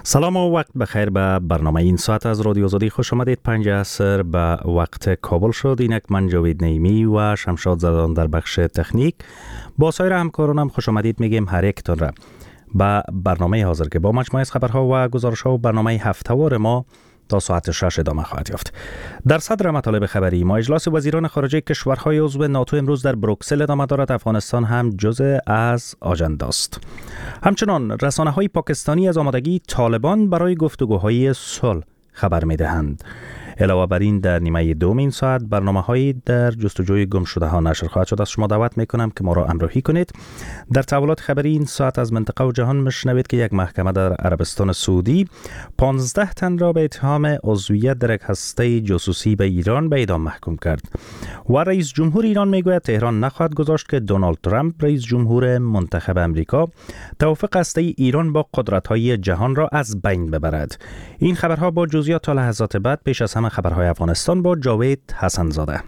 سلام و وقت بخیر به برنامه این ساعت از رادیو آزادی خوش آمدید. 5 عصر به وقت کابل شد. اینک من جاوید نعیمی و شمشاد زدان در بخش تکنیک با سایر همکارانم خوش آمدید میگیم هر یکتون را به برنامه حاضر که با مجموعه از خبرها و گزارش‌ها و برنامه هفته‌وار ما تا ساعت 6 ادامه خواهد یافت. در صدر مطالب خبری ما اجلاس وزیران خارجه کشورهای عضو ناتو امروز در بروکسل ادامه دارد. افغانستان هم جزء از آژنده است. همچنان رسانه‌های پاکستانی از آمادگی طالبان برای گفتگوهای صلح خبر می‌دهند. علاوه بر این در نیمه دوم این ساعت برنامه‌هایی در جستجوی گم شده ها نشر خواهد شد. از شما دعوت می‌کنم که ما را همراهی کنید. در تحولات خبری این ساعت از منطقه و جهان میشنوید که یک محکمه در عربستان سعودی 15 تن را به اتهام عضویت در یک هسته جاسوسی به ایران به اعدام محکوم کرد. و رئیس جمهور ایران میگوید تهران نخواهد گذاشت که دونالد ترامپ رئیس جمهور منتخب امریکا توافق هسته ایران با قدرت‌های جهان را از بین ببرد. این خبرها با جزئیات تا لحظات بعد. پیش از همه خبرهای افغانستان با جاوید حسن زاده.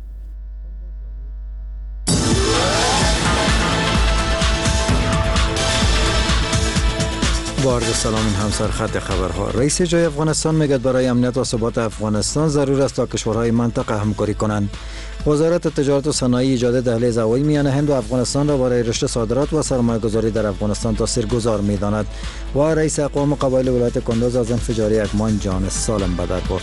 با عرض سلام این همسر خط خبرها. رئیس جای افغانستان میگوید برای امنیت و ثبات افغانستان ضرور است تا کشورهای منطقه همکاری کنند. وزارت تجارت و صنایع ایجاد دهلیز هوایی میان هند و افغانستان را برای رشد صادرات و سرمایه‌گذاری در افغانستان تاثیرگذار می‌داند. و رئیس اقوام قبایل ولایت کندوز از انفجار اکمان جان سالم به در برد.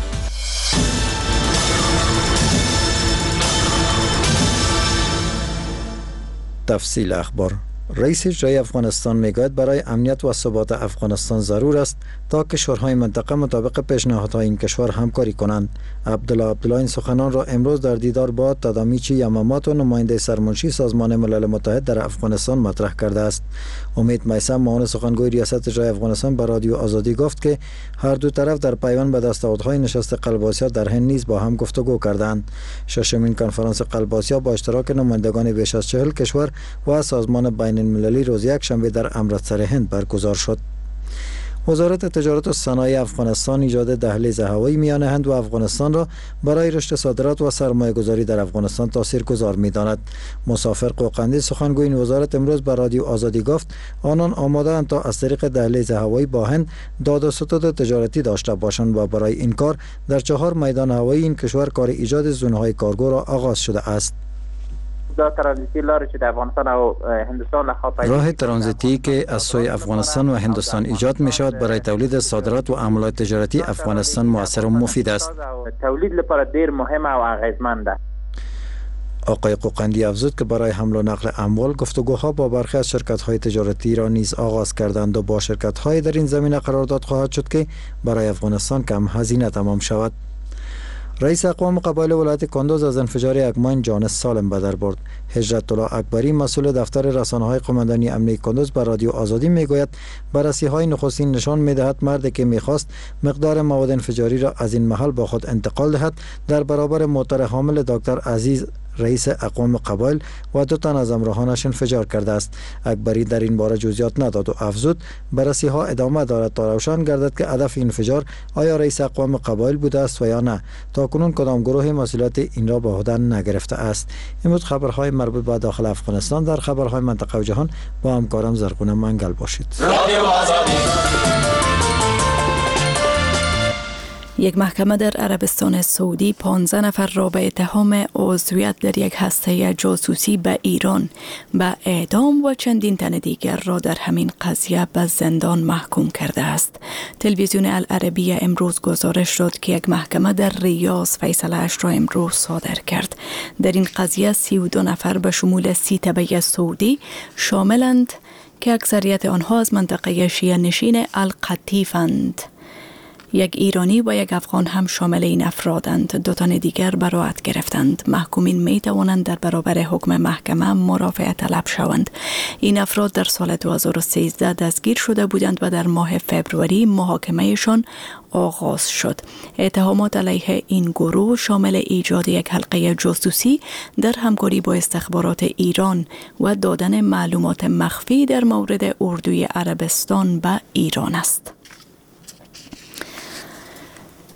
تفصیل اخبار. رئیس جای افغانستان میگوید برای امنیت و ثبات افغانستان ضرور است تا کشورهای منطقه مطابق پیشنهادهای این کشور همکاری کنند. عبدالله این سخنان را امروز در دیدار با تادامیچی یاماماتو نماینده سرمنشی سازمان ملل متحد در افغانستان مطرح کرده است. امید میثم معاون سخنگوی ریاست جای افغانستان به رادیو آزادی گفت که هر دو طرف در پیوند به دستاوردهای نشست قلب آسیا در هند نیز با هم گفتگو کردند. ششمین کنفرانس قلب آسیا با اشتراک نمایندگان بیش از 40 کشور و سازمان بین المللی روز یک شنبه در امرتسر هند برگزار شد. وزارت تجارت و صنایع افغانستان ایجاد دهلیز هوایی میان هند و افغانستان را برای رشد صادرات و سرمایه‌گذاری در افغانستان تاثیرگذار می‌داند. مسافر قوقندی سخنگوی این وزارت امروز به رادیو آزادی گفت آنان آماده‌اند تا از طریق دهلیز هوایی با هند داد و ستد تجارتی داشته باشند و برای این کار در 4 میدان هوایی این کشور کار ایجاد زون‌های کارگو را آغاز شده است. راه ترانزیتی که از سوی افغانستان و هندوستان ایجاد می شود برای تولید صادرات و عملیات تجارتی افغانستان مؤثر و مفید است. تولید لپاره ډیر مهم او اغیزمند است. آقای قوقندی افزود که برای حمل و نقل اموال گفتگوها با برخی از شرکت‌های تجارتی را نیز آغاز کردند و با شرکت‌های در این زمینه قرارداد خواهد شد که برای افغانستان کم هزینه تمام شود. رئیس اقوام قبایل ولایت کندوز از انفجار اکمان جان سالم به در برد. هجرت الله اکبری مسئول دفتر رسانه‌های قماندانی امنیتی کندوز به رادیو آزادی میگوید بررسی‌های نخستین نشان می‌دهد مردی که می‌خواست مقدار مواد انفجاری را از این محل با خود انتقال دهد در برابر موتور حامل دکتر عزیز رئیس اقوام قبایل و 2 تن از همراهانش انفجار کرده است. اکبری در این باره جزئیات نداد و افزود بررسی‌ها ادامه دارد تا روشن گردد که هدف انفجار آیا رئیس اقوام قبایل بوده است و یا نه. تاکنون کدام گروه مسئولیت این را به عهده نگرفته است. امروز خبرهای مربوط به داخل افغانستان در خبرهای منطقه و جهان با همکارم زرغون منگل باشید. یک محکمه در عربستان سعودی 15 نفر را به اتهام عضویت در یک هسته جاسوسی به ایران به اعدام و چندین تن دیگر را در همین قضیه به زندان محکوم کرده است. تلویزیون العربیه امروز گزارش داد که یک محکمه در ریاض فیصله‌اش را امروز صادر کرد. در این قضیه 32 نفر به شمول 30 تبع سعودی شاملند که اکثریت آنها از منطقه شیعه نشین القطیفند. یک ایرانی و یک افغان هم شامل این افرادند. 2 تن دیگر براءت گرفتند. محکومین می توانند در برابر حکم محکمه مرافعه طلب شوند. این افراد در سال 2013 دستگیر شده بودند و در ماه فبروری محاکمهشان آغاز شد. اتهامات علیه این گروه شامل ایجاد یک حلقه جاسوسی در همکاری با استخبارات ایران و دادن معلومات مخفی در مورد اردوی عربستان به ایران است.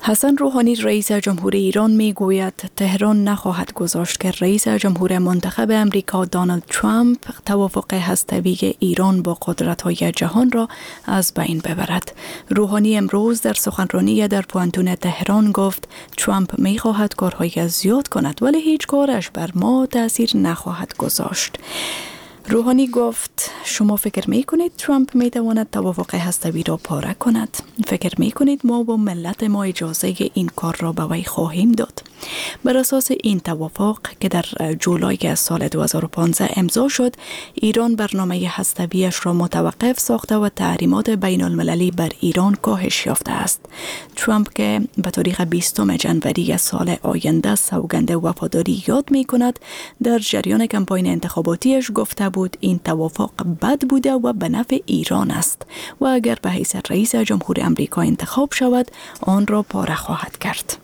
حسن روحانی رئیس جمهور ایران می گوید تهران نخواهد گذاشت که رئیس جمهور منتخب امریکا دونالد ترامپ توافق هسته‌ای ایران با قدرت‌های جهان را از بین ببرد. روحانی امروز در سخنرانی در پوانتون تهران گفت ترامپ می خواهد کارهای زیاد کند ولی هیچ کارش بر ما تأثیر نخواهد گذاشت. روحانی گفت شما فکر می کنید ترامپ می تواند توافق هسته‌ای را پاره کند؟ فکر می کنید ما با ملت ما اجازه این کار را به وی خواهیم داد؟ بر اساس این توافق که در جولای سال 2015 امضا شد، ایران برنامه هسته‌ایش را متوقف ساخته و تحریمات بین المللی بر ایران کاهش یافته است. ترامپ که به تاریخ 20 ژانویه سال آینده سوگند وفاداری یاد می کند، در جریان کمپاین انتخاباتیش گفته بود این توافق بد بوده و به نفع ایران است و اگر به حیث رئیس جمهور امریکا انتخاب شود آن را پاره خواهد کرد.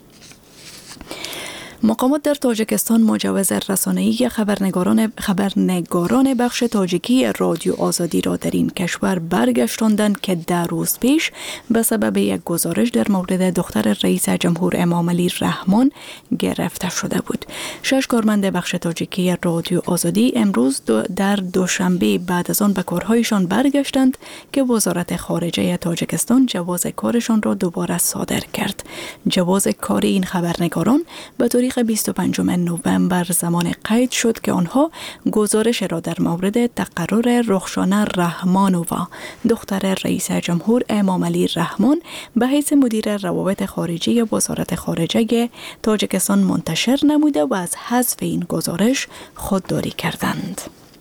مقامات در تاجیکستان مجوز رسانه‌ای خبرنگاران بخش تاجیکی رادیو آزادی را در این کشور برگشتاندند که 10 روز پیش به سبب یک گزارش در مورد دختر رئیس جمهور امام علی رحمان گرفته شده بود. 6 کارمند بخش تاجیکی رادیو آزادی امروز در دوشنبه بعد از آن به کارهایشان برگشتند که وزارت خارجه تاجیکستان جواز کارشان را دوباره صادر کرد. جواز کار این خبرنگاران به تاریخ 25 نوامبر زمان قید شد که آنها گزارش را در مورد تقرر رخشانه رحمانووا دختر رئیس جمهور امام علی رحمان به حیث مدیر روابط خارجی وزارت خارجه تاجیکستان منتشر نموده و از حذف این گزارش خودداری کردند.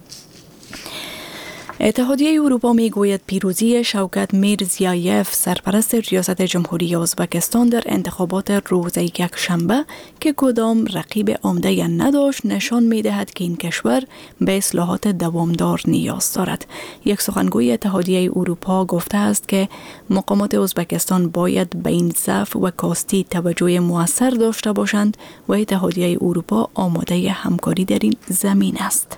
اتحادیه اروپا می گوید پیروزی شوکت میرزیایف سرپرست ریاست جمهوری ازبکستان در انتخابات روز یکشنبه که کدام رقیب عمده نداشت نشان می دهد که این کشور به اصلاحات دوامدار نیاز دارد. یک سخنگوی اتحادیه اروپا گفته است که مقامات ازبکستان باید به این ضعف و کاستی توجه مؤثر داشته باشند و اتحادیه اروپا آماده همکاری در این زمین است.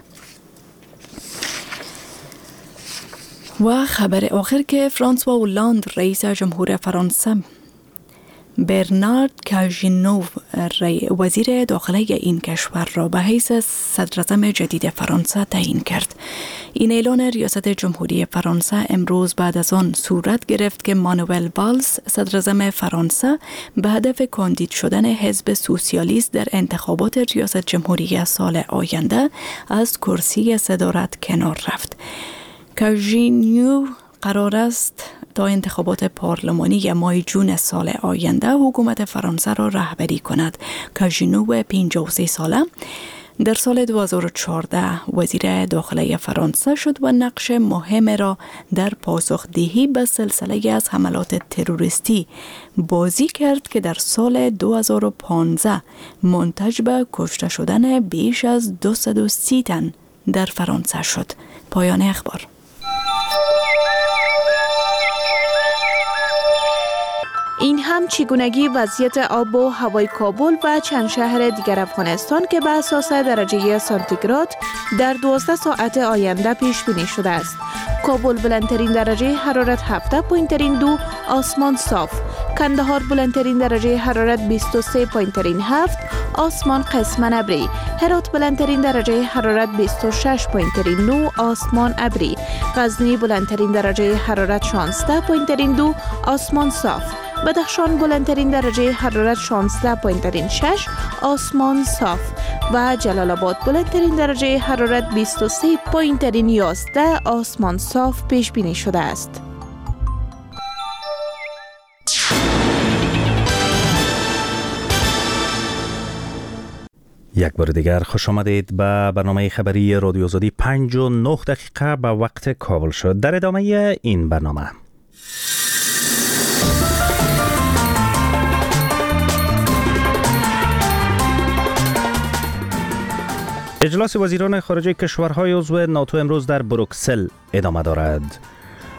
و خبر آخر که فرانسوا اولاند رئیس جمهور فرانسه برنارد کاژینوو وزیر داخله این کشور را به حیث صدراعظم جدید فرانسه تعیین کرد. این اعلان ریاست جمهوری فرانسه امروز بعد از آن صورت گرفت که مانوئل والز صدراعظم فرانسه به هدف کاندید شدن حزب سوسیالیست در انتخابات ریاست جمهوری سال آینده از کرسی صدارت کنار رفت. کاژینوو قرار است تا انتخابات پارلمانی ماه جون سال آینده حکومت فرانسه را رهبری کند. کاژینوو 53 ساله در سال 2014 وزیر داخله فرانسه شد و نقش مهم را در پاسخدهی به سلسله از حملات تروریستی بازی کرد که در سال 2015 منتج به کشته شدن بیش از 230 تن در فرانسه شد. پایان اخبار. این هم چگونگی وضعیت آب و هوای کابل و چند شهر دیگر افغانستان که به اساس درجه سانتیگراد در 12 ساعت آینده پیش بینی شده است. کابل بلندترین درجه حرارت 7.2، آسمان صاف. کندهار بلندترین درجه حرارت 23.7، آسمان قسماً ابری. هرات بلندترین درجه حرارت 26.9، آسمان ابری. غزنی بلندترین درجه حرارت 16.2، آسمان صاف. بدخشان بلندترین درجه حرارت 16.6، آسمان صاف و جلال آباد بلندترین درجه حرارت 23.11، آسمان صاف پیش بینی شده است. یک بار دیگر خوش آمدید به برنامه خبری رادیو آزادی. 59 دقیقه به وقت کابل شد. در ادامه این برنامه اجلاس وزیران خارجه کشورهای عضو ناتو امروز در بروکسل ادامه دارد.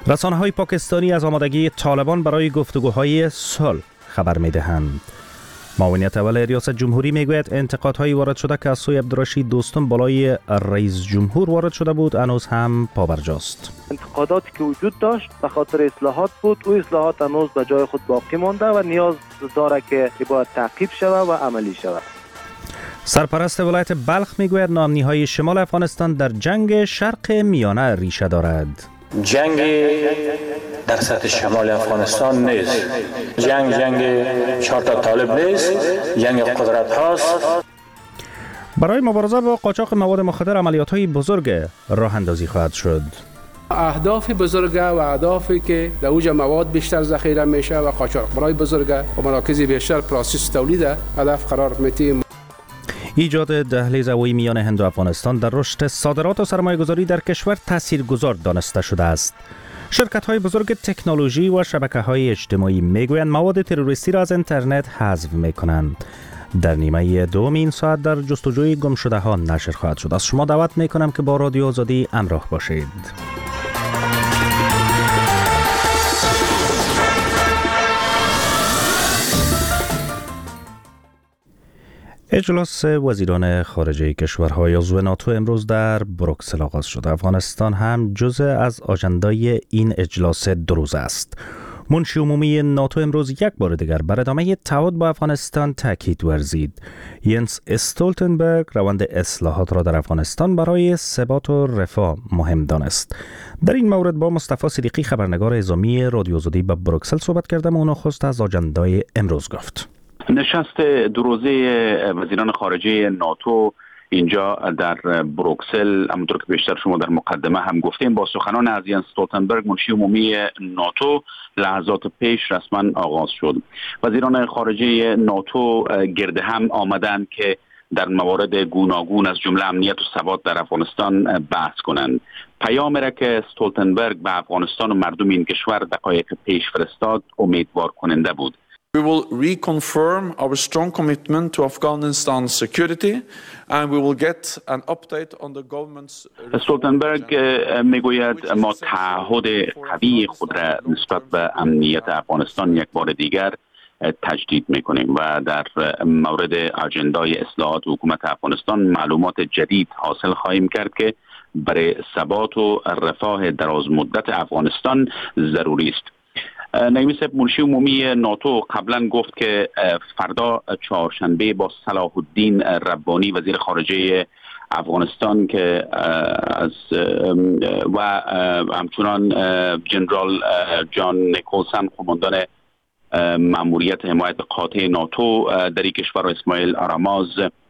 رسانه‌های پاکستانی از آمادگی طالبان برای گفتگوهای صلح خبر می‌دهند. معاونیت اول ریاست جمهوری میگوید انتقادهای وارد شده که از سوی عبدالرشید دوستم بالای رئیس جمهور وارد شده بود هنوز هم پابرجاست. انتقاداتی که وجود داشت به خاطر اصلاحات بود، او اصلاحات هنوز به جای خود باقی مانده و نیاز داره که باید تعقیب شود و عملی شود. سرپرست ولایت بلخ میگوید ناامنی‌های شمال افغانستان در جنگ شرق میانه ریشه دارد. جنگ در سطح شمال افغانستان نیست. جنگ چهار تا طالب نیست، جنگ قدرت هاست. برای مبارزه با قاچاق مواد مخدر عملیات‌های بزرگ راه اندازی خواهد شد. اهداف بزرگ و اهدافی که در اوج مواد بیشتر ذخیره میشه و قاچاقبرای بزرگ و مراکز بیشتر پروسس تولید هدف قرار می‌دهیم. ایجاد دهلیز هوایی میان هند و افغانستان در رشد صادرات و سرمایه‌گذاری در کشور تاثیرگذار دانسته شده است. شرکت‌های بزرگ تکنولوژی و شبکه‌های اجتماعی میگویند مواد تروریستی را از اینترنت حذف می‌کنند. در نیمه دوم این ساعت در جستجوی گمشده‌ها نشر خواهد شد. از شما دعوت می‌کنم که با رادیو آزادی همراه باشید. اجلاس وزیران خارجه کشورهای عضو ناتو امروز در بروکسل آغاز شد. افغانستان هم جزء از آژندای این اجلاس 2 روزه است. منشی عمومی ناتو امروز یک بار دیگر بر ادامه تعهد با افغانستان تاکید ورزید. ینس استولتنبرگ روند اصلاحات را در افغانستان برای ثبات و رفاه مهم دانست. در این مورد با مصطفی صدیقی خبرنگار اعزامی رادیو آزادی به بروکسل صحبت کردم و اون نخست از آژندای امروز گفت. نشست 2 روزه وزیران خارجه ناتو اینجا در بروکسل، همونطور که بیشتر شما در مقدمه هم گفتیم، با سخنان از ینس استولتنبرگ منشی عمومی ناتو لحظات پیش رسما آغاز شد. وزیران خارجه ناتو گرد هم آمدند که در موارد گوناگون از جمله امنیت و ثبات در افغانستان بحث کنند. پیامی را که استولتنبرگ به افغانستان و مردم این کشور دقایق پیش فرستاد امیدوار کننده بود. We will reconfirm our strong commitment to Afghanistan's security and we will get an update on the government's. استولتنبرگ میگوید ما تعهد قوی خود را نسبت به امنیت افغانستان یک بار دیگر تجدید میکنیم و در مورد اجندای اصلاحات حکومت افغانستان معلومات جدید حاصل خواهیم کرد که برای ثبات و رفاه دراز مدت افغانستان ضروری است. نایب صاحب منشی عمومی ناتو قبلا گفت که فردا چهارشنبه با صلاح الدین ربانی وزیر خارجه افغانستان که از و همچنان جنرال جان نیکولسن قماندان ماموریت حمایت قاطع ناتو در این کشور و اسماعیل آراماز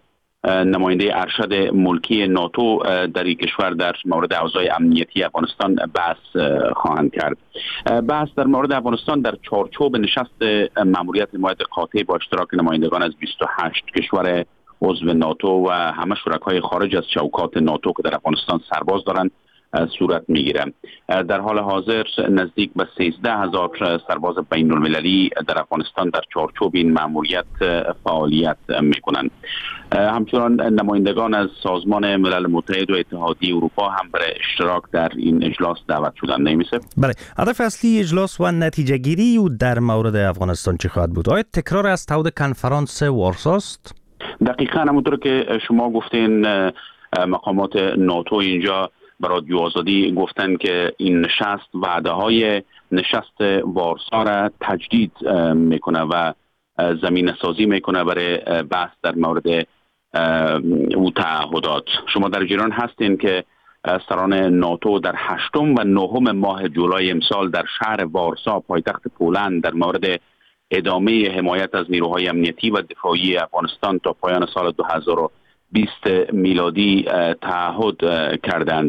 نماینده ارشد ملکی ناتو در این کشور در مورد اوضاع امنیتی افغانستان بحث خواهند کرد. بحث در مورد افغانستان در چارچوب نشست ماموریت حمایت قاطع با اشتراک نمایندگان از 28 کشور عضو ناتو و همه شرکای خارج از چوکات ناتو که در افغانستان سرباز دارند صورت میگیره. در حال حاضر نزدیک به 13,000 سرباز بین المللی در افغانستان در چارچوب این ماموریت فعالیت میکنند. همچنان نمایندگان از سازمان ملل متحد و اتحادیه اروپا هم برای اشتراک در این اجلاس دعوت شدند. نمیشه؟ بله، هدف اصلی اجلاس و نتیجه گیری در مورد افغانستان چه خواهد بود؟ آیا تکرار از تعهد کنفرانس وارسا است؟ دقیقاً همونطور که شما گفتین مقامات ناتو اینجا برای رادیو آزادی گفتن که این نشست وعده های نشست وارسا را تجدید میکنه و زمینه سازی میکنه برای بحث در مورد او تعهدات. شما در جریان هستین که سران ناتو در 8 و 9 ماه جولای امسال در شهر وارسا پایتخت پولند در مورد ادامه حمایت از نیروهای امنیتی و دفاعی افغانستان تا پایان سال 2020 میلادی تعهد کردند.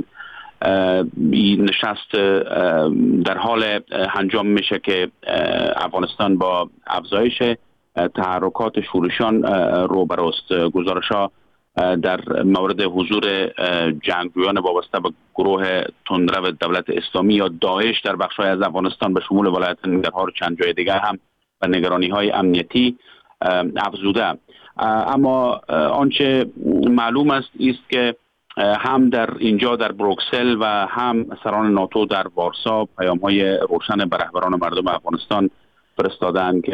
این نشست در حال انجام میشه که افغانستان با افزایش تحرکات شورشیان روبروست. گزارش‌ها در مورد حضور جنگجویان وابسته به گروه تندرو دولت اسلامی یا داعش در بخش‌های از افغانستان به شمول ولایت ننگرهار و چند جای دیگر هم و نگرانی‌های امنیتی افزوده. اما آنچه معلوم است که هم در اینجا در بروکسل و هم سران ناتو در وارسا پیام‌های روشن به رهبران مردم افغانستان فرستادند که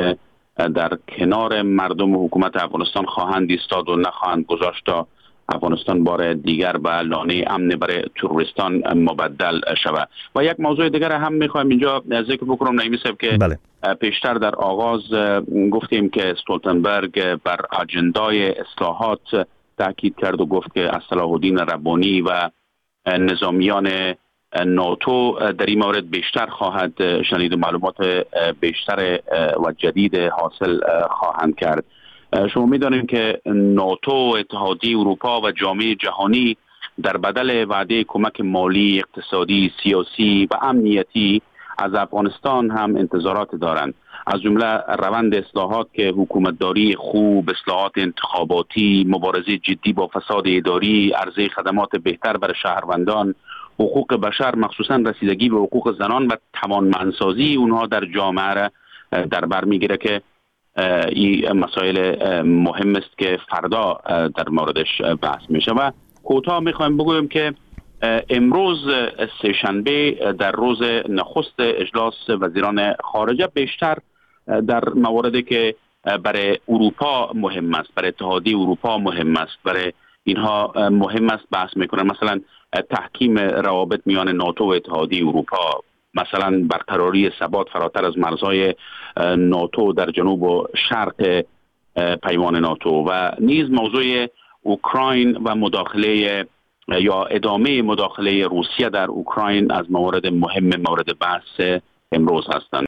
در کنار مردم و حکومت افغانستان خواهند ایستاد و نخواهند گذاشت تا افغانستان بار دیگر به لانه امن برای تروریستان مبدل شود. و یک موضوع دیگر هم میخوایم اینجا ذکر بکنم نعیمی صاحب که پیشتر در آغاز گفتیم که استولتنبرگ بر اجندای اصلاحات تاکید کرد و گفت که از صلاح الدین ربانی و نظامیان ناتو در این مورد بیشتر خواهد شنید و معلومات بیشتر و جدید حاصل خواهند کرد. شما می‌دانید که ناتو، اتحادیه اروپا و جامعه جهانی در بدل وعده کمک مالی، اقتصادی، سیاسی و امنیتی از افغانستان هم انتظارات دارند. از جمله روند اصلاحات که حکومتداری خوب، اصلاحات انتخاباتی، مبارزه جدی با فساد اداری، عرضه خدمات بهتر برای شهروندان، حقوق بشر مخصوصا رسیدگی به حقوق زنان و توانمندسازی اونها در جامعه را در بر میگیره که این مسائل مهم است که فردا در موردش بحث میشه. و کوتاه میخوایم بگویم که امروز سه‌شنبه در روز نخست اجلاس وزیران خارجه بیشتر در مواردی که برای اروپا مهم است، برای اتحادیه اروپا مهم است، برای اینها مهم است بحث میکنن. مثلا تحکیم روابط میان ناتو و اتحادیه اروپا، مثلا برقراری ثبات فراتر از مرزهای ناتو در جنوب و شرق پیمان ناتو و نیز موضوع اوکراین و مداخله یا ادامه مداخله روسیه در اوکراین از موارد مهم مورد بحث امروز هستند.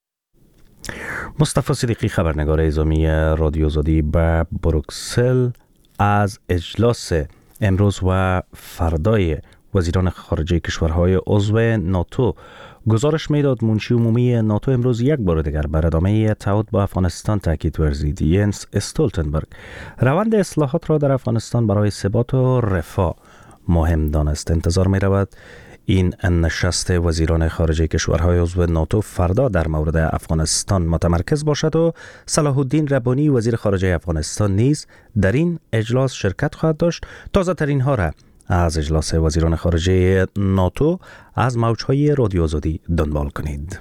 مصطفی صدیقی خبرنگار اعزامی رادیو آزادی به بروکسل از اجلاس امروز و فردای وزیران خارجه کشورهای عضو ناتو گزارش میداد. منشی عمومی ناتو امروز یک بار دیگر بر ادامه تعهد با افغانستان تاکید ورزید. ینس استولتنبرگ روند اصلاحات را در افغانستان برای ثبات و رفاه مهم دانست. انتظار می رود این نشست وزیران خارجه کشورهای عضو ناتو فردا در مورد افغانستان متمرکز باشد و صلاح الدین ربانی وزیر خارجه افغانستان نیز در این اجلاس شرکت خواهد داشت. تازه ترین ها را از اجلاس وزیران خارجه ناتو از موجهای رادیو آزادی دنبال کنید.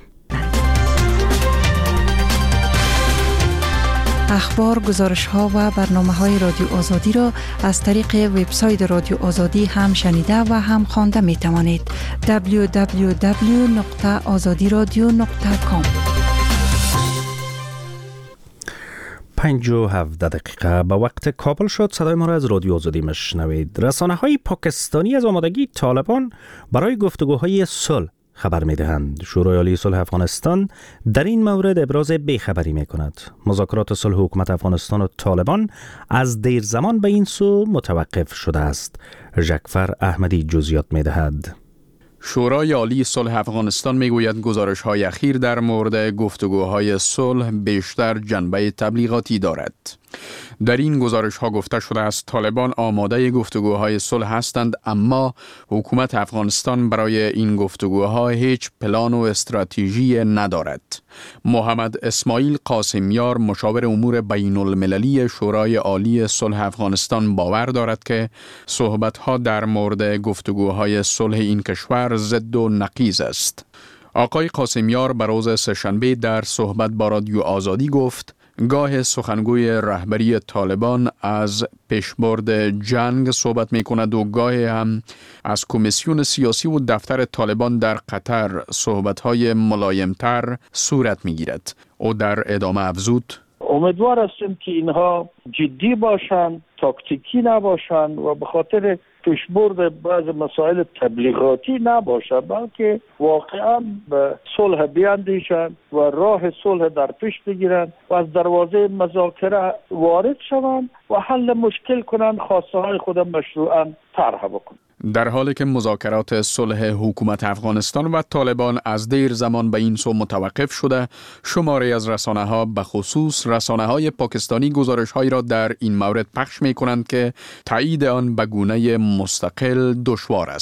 اخبار، گزارش‌ها و برنامه‌های رادیو آزادی را از طریق وبسایت رادیو آزادی هم شنیده و هم خوانده می‌توانید. www.azadiradio.com 57 دقیقه به وقت کابل شد. صدای ما را از رادیو آزادی میشنوید. رسانه‌های پاکستانی از آمادگی طالبان برای گفتگوهای صلح خبر می‌دهند. شورای عالی صلح افغانستان در این مورد ابراز بیخبری می‌کند. مذاکرات صلح حکومت افغانستان و طالبان از دیر زمان به این سو متوقف شده است. ژکفر احمدی جزئیات می‌دهد. شورای عالی صلح افغانستان میگوید گزارش‌های اخیر در مورد گفتگوهای صلح بیشتر جنبه تبلیغاتی دارد. در این گزارش‌ها گفته شده است طالبان آماده گفتگوهای صلح هستند، اما حکومت افغانستان برای این گفتگوها هیچ پلان و استراتژی ندارد. محمد اسماعیل قاسمیار مشاور امور بین المللی شورای عالی صلح افغانستان باور دارد که صحبت‌ها در مورد گفتگوهای صلح این کشور ضد و نقیض است. آقای قاسمیار بر روز سه‌شنبه در صحبت با رادیو آزادی گفت گاه سخنگوی رهبری طالبان از پیشبرد جنگ صحبت می کند و گاه هم از کمیسیون سیاسی و دفتر طالبان در قطر صحبت‌های ملایم‌تر صورت می گیرد. او در ادامه افزود امیدوار هستیم که اینها جدی باشند، تاکتیکی نباشند و به خاطر پیشبرد بعض مسائل تبلیغاتی نباشد، بلکه واقعا به صلح بیاندیشند و راه صلح در پیش بگیرند و از دروازه مذاکره وارد شوند و حل مشکل کنند، خواسته های خود مشروعاً طرح بکنند. در حالی که مذاکرات صلح حکومت افغانستان و طالبان از دیر زمان به این سو متوقف شده، شماری از رسانه‌ها به خصوص رسانه‌های پاکستانی گزارش‌هایی را در این مورد پخش می‌کنند که تایید آن به گونه مستقل دشوار است.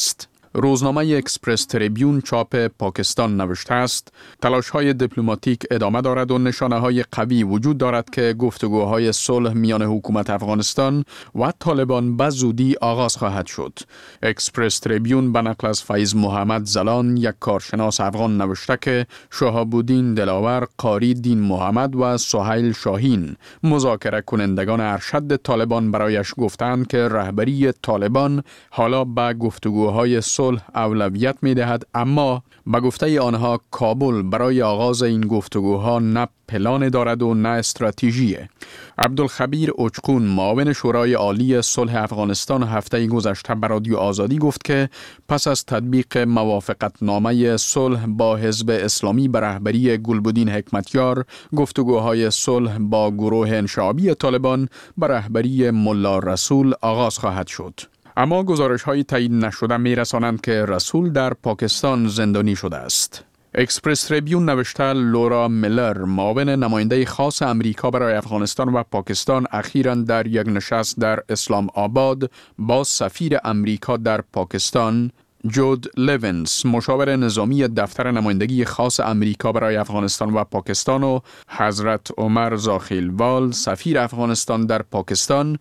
روزنامه اکسپرس تریبیون چاپ پاکستان نوشته است تلاش‌های دیپلماتیک ادامه دارد و نشانه‌های قوی وجود دارد که گفتگوهای صلح میان حکومت افغانستان و طالبان به زودی آغاز خواهد شد. اکسپرس تریبیون به نقل از فیض محمد زلان یک کارشناس افغان نوشته که شهاب الدین دلاور، قاری دین محمد و سهیل شاهین مذاکره کنندگان ارشد طالبان برایش گفتند که رهبری طالبان حالا به گفتگوهای صلح اولویت می‌دهد، اما به گفته آنها کابل برای آغاز این گفتگوها نه پلان دارد و نه استراتژی. عبدالخبیر اوچقون معاون شورای عالی صلح افغانستان هفته گذشته به رادیو آزادی گفت که پس از تطبیق موافقتنامه صلح با حزب اسلامی به رهبری گلبدین حکمتیار، گفتگوهای صلح با گروه انشعابی طالبان به رهبری ملا رسول آغاز خواهد شد. اما گزارش‌های تایید نشده می‌رسانند که رسول در پاکستان زندانی شده است. اکسپرس تریبیون نوشته لورا میلر معاون نماینده خاص امریکا برای افغانستان و پاکستان اخیراً در یک نشست در اسلام آباد با سفیر امریکا در پاکستان جود لیونز، مشاور نظامی دفتر نمایندگی خاص امریکا برای افغانستان و پاکستان و حضرت عمر زاخیلوال، سفیر افغانستان در پاکستان،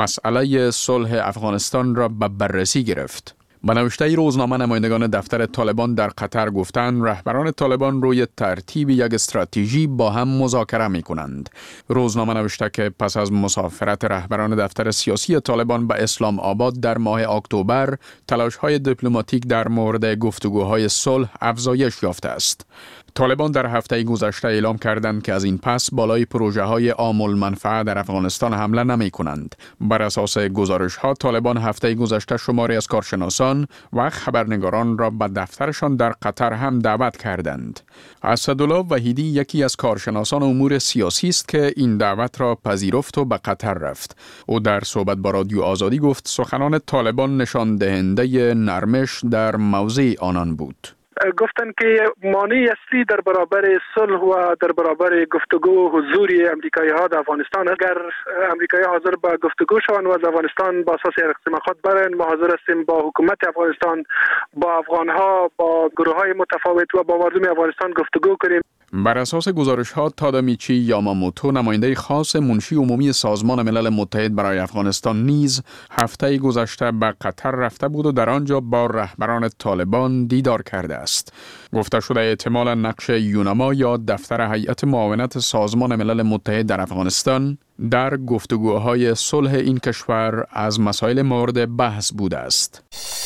مسئله صلح افغانستان را به بررسی گرفت. به نوشته روزنامه نمایندگان دفتر طالبان در قطر گفتند رهبران طالبان روی ترتیب یک استراتژی با هم مذاکره می کنند. روزنامه نوشته که پس از مسافرت رهبران دفتر سیاسی طالبان به اسلام آباد در ماه اکتبر، تلاش‌های دیپلماتیک در مورد گفتگوهای صلح افزایش یافته است. طالبان در هفته گذشته اعلام کردند که از این پس بالای پروژه‌های عام المنفعه در افغانستان حمله نمی‌کنند. بر اساس گزارش‌ها طالبان هفته گذشته شماری از کارشناسان و خبرنگاران را به دفترشان در قطر هم دعوت کردند. اسدالله وحیدی یکی از کارشناسان امور سیاسی است که این دعوت را پذیرفت و به قطر رفت. او در صحبت با رادیو آزادی گفت سخنان طالبان نشان دهنده نرمش در موضع آنان بود. گفتن که مانع اصلی در برابر صلح و در برابر گفتگو حضور امریکایی ها در افغانستان، اگر امریکایی حاضر به گفتگو شوند و از افغانستان با اساس اقتماعات برن، ما حاضر هستیم با حکومت افغانستان، با افغان ها، با گروه های متفاوت و با مردم افغانستان گفتگو کنیم. بر اساس گزارش‌ها تادامیچی یاماموتو، نماینده خاص منشی عمومی سازمان ملل متحد برای افغانستان نیز هفته گذشته به قطر رفته بود و در آنجا با رهبران طالبان دیدار کرده است. گفته شده احتمالاً نقش یونما یا دفتر هیئت معاونت سازمان ملل متحد در افغانستان در گفتگوهای صلح این کشور از مسائل مورد بحث بوده است.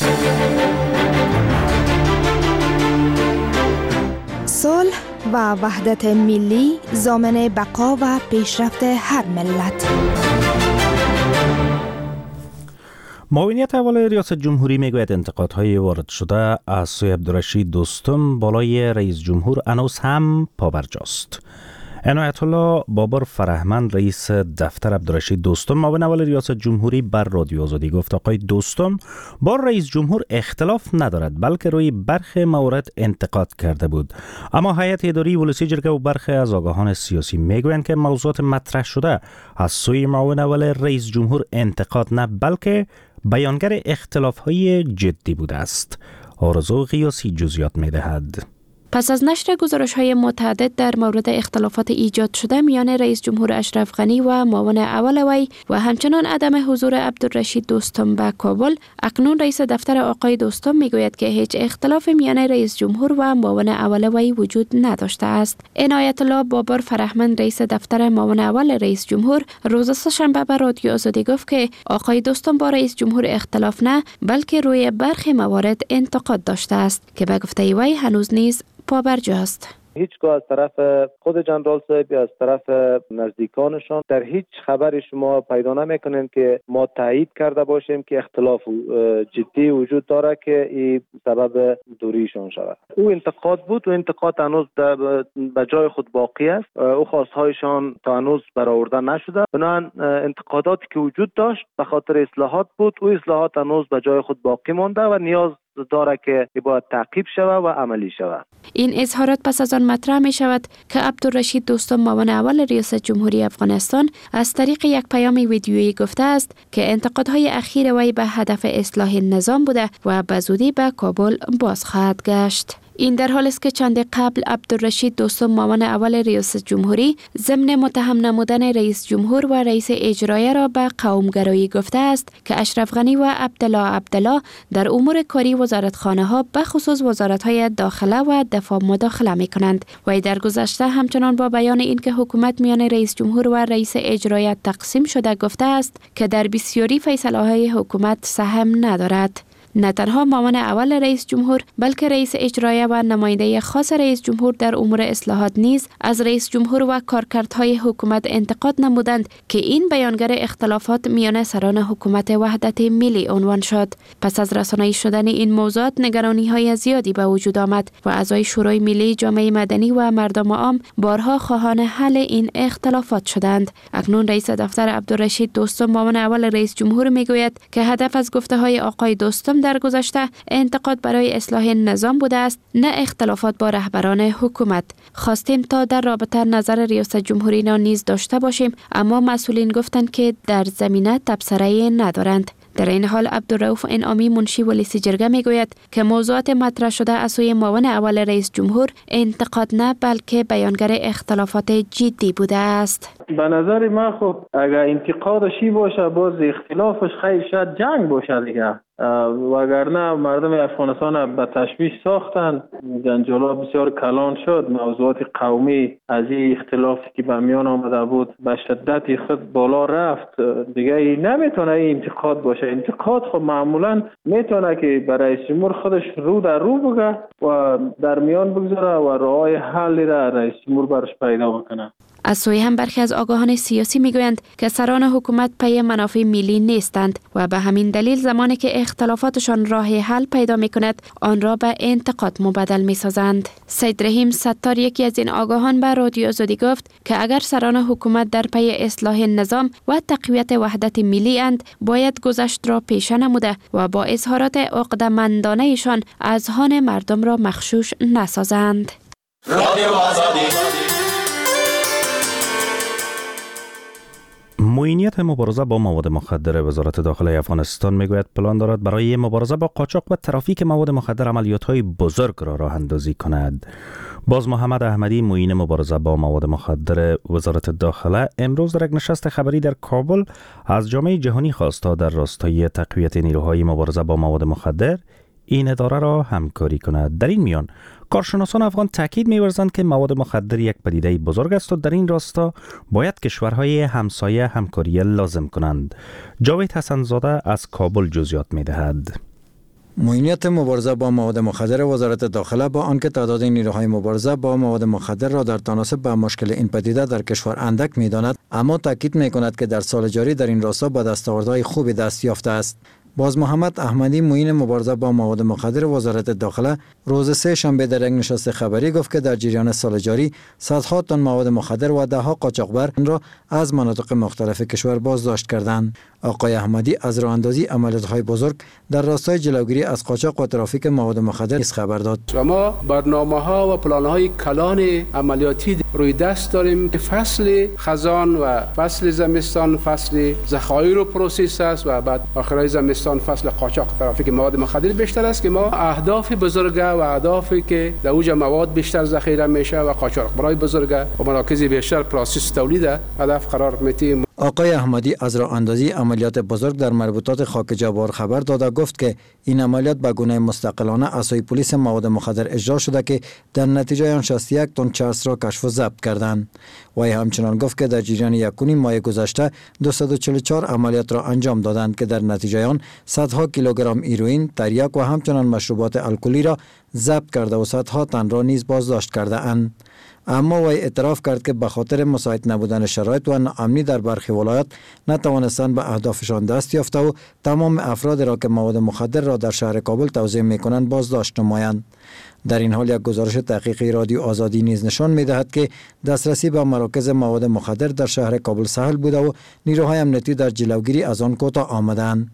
صلح و وحدت ملی ضامن بقا و پیشرفت هر ملت. معاونیت اول ریاست جمهوری میگوید انتقادهای وارد شده از سوی عبدالرشید دوستم بالای رئیس جمهور هنوز هم پابرجاست. عنایت الله بابر فرهمند رئیس دفتر عبدالرشید دوستم معاون اول ریاست جمهوری بر رادیو آزادی گفت آقای دوستم با رئیس جمهور اختلاف ندارد بلکه روی برخی موارد انتقاد کرده بود، اما هیئت اداری ولسی جرگه و برخی از آگاهان سیاسی میگویند که موضوعات مطرح شده از سوی معاون اول رئیس جمهور انتقاد نه بلکه بیانگر اختلاف‌های جدی بوده است. آرزو غیاسی جزئیات می‌دهد. پس از نشر گزارش‌های متعدد در مورد اختلافات ایجاد شده میان رئیس جمهور اشرف غنی و معاون اول وی و همچنان عدم حضور عبدالرشید دوستم به کابل، اکنون رئیس دفتر آقای دوستم میگوید که هیچ اختلاف میان رئیس جمهور و معاون اول وی وجود نداشته است. عنایت الله بابر فرهمند رئیس دفتر معاون اول رئیس جمهور روز سه‌شنبه به رادیو آزادی گفت که آقای دوستم با رئیس جمهور اختلاف نه بلکه روی برخی موارد انتقاد داشته است که به گفته وی هنوز نیز پابرجاست. هیچگاه از طرف خود جنرال صاحب یا از طرف نزدیکانشان در هیچ خبری شما پیدا نمیکنین که ما تایید کرده باشیم که اختلاف جدی وجود داره که این سبب دوریشان شود. او انتقاد بود و انتقاد هنوز به جای خود باقی است. او خواستهایشان تا هنوز برآورده نشده. بنابراین انتقاداتی که وجود داشت به خاطر اصلاحات بود. او اصلاحات هنوز به جای خود باقی مانده و نیاز داره که باید تعقیب شود و عملی شود. این اظهارات پس از آن مطرح می شود که عبدالرشید دوستم معاون اول ریاست جمهوری افغانستان از طریق یک پیام ویدیویی گفته است که انتقادهای اخیر وی به هدف اصلاح نظام بوده و به زودی به کابل باز خواهد گشت. این در حالی است که چند قبل عبدالرشید دوستم معاون اول ریاست جمهوری ضمن متهم نمودن رئیس جمهور و رئیس اجرایه را به قومگرایی گفته است که اشرف غنی و عبدالله در امور کاری وزارتخانه ها به خصوص وزارت های داخله و دفاع مداخله می کنند. و در گذشته همچنان با بیان اینکه حکومت میان رئیس جمهور و رئیس اجرایه تقسیم شده گفته است که در بسیاری فیصله های حکومت سهم ندارد. نه تنها معاون اول رئیس جمهور بلکه رئیس اجرایه و نماینده خاص رئیس جمهور در امور اصلاحات نیز از رئیس جمهور و کارکردهای حکومت انتقاد نمودند که این بیانگر اختلافات میان سران حکومت وحدت ملی عنوان شد. پس از رسانه‌ای شدن این موضوعات نگرانی‌های زیادی به وجود آمد و اعضای شورای ملی جامعه مدنی و مردم عام بارها خواهان حل این اختلافات شدند. اکنون رئیس دفتر عبدالرشید دوستم معاون اول رئیس جمهور میگوید که هدف از گفته‌های آقای دوستم در گذشته انتقاد برای اصلاح نظام بوده است، نه اختلافات با رهبران حکومت. خواستیم تا در رابطه نظر ریاست جمهوری را نیز داشته باشیم، اما مسئولین گفتند که در زمینه تبصره ندارند. در این حال عبدالرؤوف انعامی منشی ولیسی جرگه میگوید که موضوعات مطرح شده از سوی معاون اول رئیس جمهور انتقاد نه بلکه بیانگر اختلافات جدی بوده است. به نظر من خب اگر انتقادشی باشه باز اختلافش خیلی شاید جنگ باشه دیگه، وگرنه مردم افغانستان به تشویش ساختن، جنجالا بسیار کلان شد، موضوعات قومی از این اختلافی که به میان آمده بود به شدت خود بالا رفت دیگه. نمیتونه این انتقاد باشه. انتقاد خب معمولا میتونه که برای رئیس جمهور خودش رو در رو بگه و در میان بگذاره و راه حل را رئیس جمهور برش پیدا بکنه. از سوی هم برخی از آگاهان سیاسی میگویند که سران حکومت پی منافع ملی نیستند و به همین دلیل زمانی که اختلافاتشان راه حل پیدا می کند آن را به انتقاد مبدل می سازند. سید رحیم ستار یکی از این آگاهان به رادیو آزادی گفت که اگر سران حکومت در پی اصلاح نظام و تقویت وحدت ملی اند باید گذشت را پیشه نموده و با اظهارات عقده‌مندانه ایشان اذهان مردم را مغشوش نسازند. رادیو آزادی. معینیت مبارزه با مواد مخدر وزارت داخله افغانستان میگوید پلان دارد برای مبارزه با قاچاق و ترافیک مواد مخدر عملیات‌های بزرگ را راه اندازی کند. باز محمد احمدی معین مبارزه با مواد مخدر وزارت داخله امروز در یک نشست خبری در کابل از جامعه جهانی خواست تا در راستای تقویت نیروهای مبارزه با مواد مخدر این اداره را همکاری کند. در این میان کارشناسان افغان تاکید می‌ورزند که مواد مخدر یک پدیده بزرگ است و در این راستا باید کشورهای همسایه همکاری لازم کنند. جاوید حسن‌زاده از کابل جزئیات می‌دهد. معینیت مبارزه با مواد مخدر وزارت داخله با آنکه تعداد نیروهای مبارزه با مواد مخدر را در تناسب با مشکل این پدیده در کشور اندک می‌داند، اما تاکید می‌کند که در سال جاری در این راستا با دستاوردهای خوبی دست یافته است. باز محمد احمدی معین مبارزه با مواد مخدر وزارت داخله روز سه شنبه در یک نشست خبری گفت که در جریان سال جاری صدها تن مواد مخدر و دهها قاچاقبر را از مناطق مختلف کشور بازداشت کردند. آقای احمدی از راه اندازی عملیات‌های بزرگ در راستای جلوگیری از قاچاق و ترافیک مواد مخدر خبر داد. ما برنامه‌ها و پلان‌های کلان عملیاتی روی دست داریم که فصل خزان و فصل زمستان فصل ذخایر و پروسس است و بعد آخرای زمستان فصل قاچاق ترافیک مواد مخدر بیشتر است که ما اهداف بزرگ و اهدافی که در اوج مواد بیشتر ذخیره میشه و قاچاقبرای بزرگ و مراکز بیشتر پروسس تولید هدف قرار می‌دهیم. آقای احمدی از راه اندازی عملیات بزرگ در مربوطات خاک جبار خبر داده گفت که این عملیات به گونه مستقلانه از سوی پلیس مواد مخدر اجرا شده که در نتیجه آن 61 تن چرس را کشف و ضبط کردند. وی همچنان گفت که در جریان 1.5 ماه گذشته 244 عملیات را انجام دادند که در نتیجه آن صدها کیلوگرم هیروئین، تریاک و همچنان مشروبات الکلی را ضبط کرده و صدها تن را نیز بازداشت کرده اند. اما وی اعتراف کرد که به خاطر مساعد نبودن شرایط و ناامنی در برخی ولایات نتوانستند به اهدافشان دست یافته و تمام افراد را که مواد مخدر را در شهر کابل توزیع می‌کنند بازداشت نمایند. در این حال یک گزارش تحقیقی رادیو آزادی نیز نشان می‌دهد که دسترسی به مراکز مواد مخدر در شهر کابل سهل بوده و نیروهای امنیتی در جلوگیری از آن کوتاه آمدند.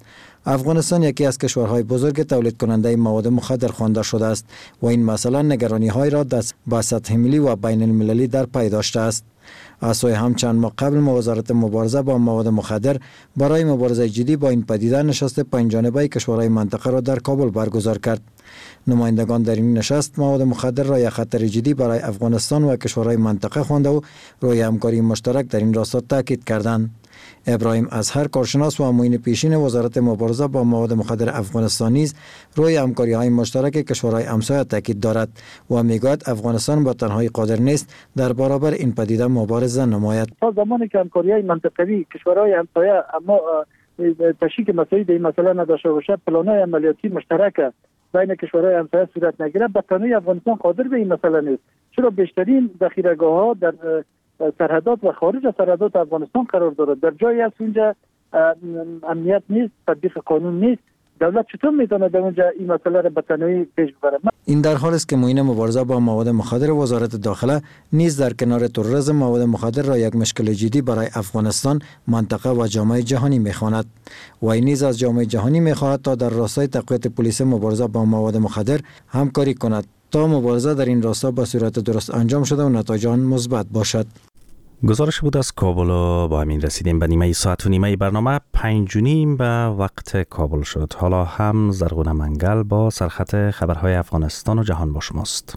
افغانستان یکی از کشورهای بزرگ تولید کننده مواد مخدر خوانده شده است و این مسئله نگرانی‌های را به سطح ملی و بین المللی در پی داشته است. از سوی هم چند ماه قبل وزارت مبارزه با مواد مخدر برای مبارزه جدی با این پدیده نشست پنجانبه کشورهای منطقه را در کابل برگزار کرد. نمایندگان در این نشست مواد مخدر را یک خطر جدی برای افغانستان و کشورهای منطقه خوانده و روی همکاری مشترک در این راستا تاکید کردند. ابراهیم اظهر، کارشناس و معین پیشین وزارت مبارزه با مواد مخدر افغانستان نیز روی همکاری‌های مشترک کشورهای همسایه تاکید دارد و میگوید افغانستان با تنهایی قادر نیست در برابر این پدیده مبارزه نماید. تا زمانی که همکاری‌های منطقوی کشورهای همسایه اما تشکیل مسائل این مسئله نداشته باشد، پلان‌های عملیاتی مشترک بین کشورهای همسایه صورت نگیرد، به تنهایی افغانستان قادر به این مسئله نیست. چرا بیشترین ذخیره‌گاه‌ها در سرحدات و خارج از سرحدات افغانستان قرار دارد. در جایی هست اونجا امنیت نیست، تطبیق قانون نیست. دولت چطور میتونه در اونجا این مسئله را به تنهایی پیش ببره؟ این در حالی است که معین مبارزه با مواد مخدر وزارت داخله نیز در کنار تروریسم مواد مخدر را یک مشکل جدی برای افغانستان، منطقه و جامعه جهانی میخواند و این نیز از جامعه جهانی میخواهد تا در راستای تقویت پلیس مبارزه با مواد مخدر همکاری کند تا مبارزه در این راستا به صورت درست انجام شده و نتایج آن مثبت باشد. گزارش بود از کابل و با همین رسیدیم به نیمه ساعت و نیمه برنامه 5:30 به وقت کابل شد. حالا هم زرغون منگل با سرخط خبرهای افغانستان و جهان با شماست.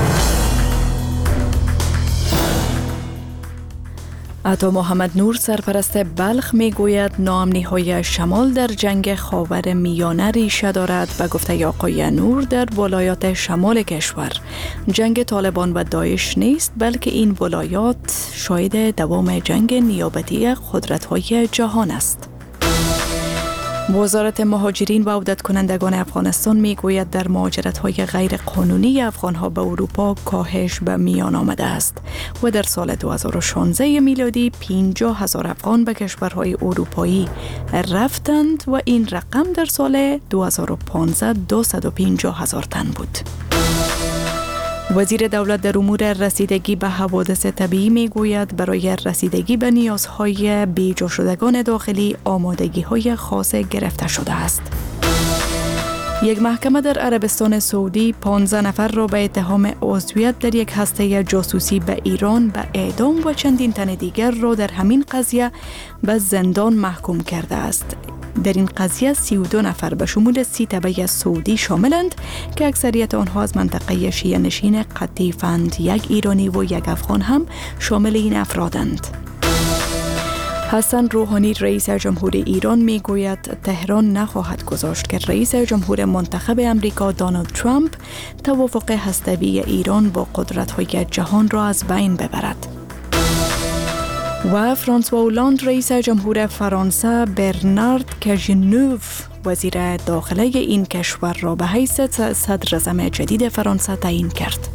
عطا محمد نور سرپرست بلخ میگوید ناامنی‌های شمال در جنگ خاور میانه ریشه دارد و گفته آقای نور در ولایات شمال کشور جنگ طالبان و داعش نیست، بلکه این ولایات شاهد دوام جنگ نیابتی قدرت‌های جهان است. وزارت مهاجرین و عودت کنندگان افغانستان میگوید در مهاجرت‌های غیر قانونی افغان‌ها به اروپا کاهش به میان آمده است و در سال 2016 میلادی 50,000 افغان به کشورهای اروپایی رفتند و این رقم در سال 2015 250,000 تن بود. وزیر دولت در امور رسیدگی به حوادث طبیعی میگوید برای رسیدگی به نیازهای بیجا شدگان داخلی آمادگی‌های خاص گرفته شده است. یک محکمه در عربستان سعودی 15 نفر را به اتهام عضویت در یک هسته جاسوسی به ایران به اعدام و چندین تن دیگر را در همین قضیه به زندان محکوم کرده است. در این قضیه 32 نفر به شمول 30 تبع سعودی شاملند که اکثریت آنها از منطقه شیعه نشین قطیفند. یک ایرانی و یک افغان هم شامل این افرادند. حسن روحانی رئیس جمهور ایران میگوید تهران نخواهد گذاشت که رئیس جمهور منتخب امریکا دونالد ترامپ توافق هسته‌ای ایران با قدرت‌های جهان را از بین ببرد. و فرانسوا اولاند رئیس جمهور فرانسه برنارد کاژنوف وزیر داخله این کشور را به حیث صدر اعظم جدید فرانسه تعیین کرد.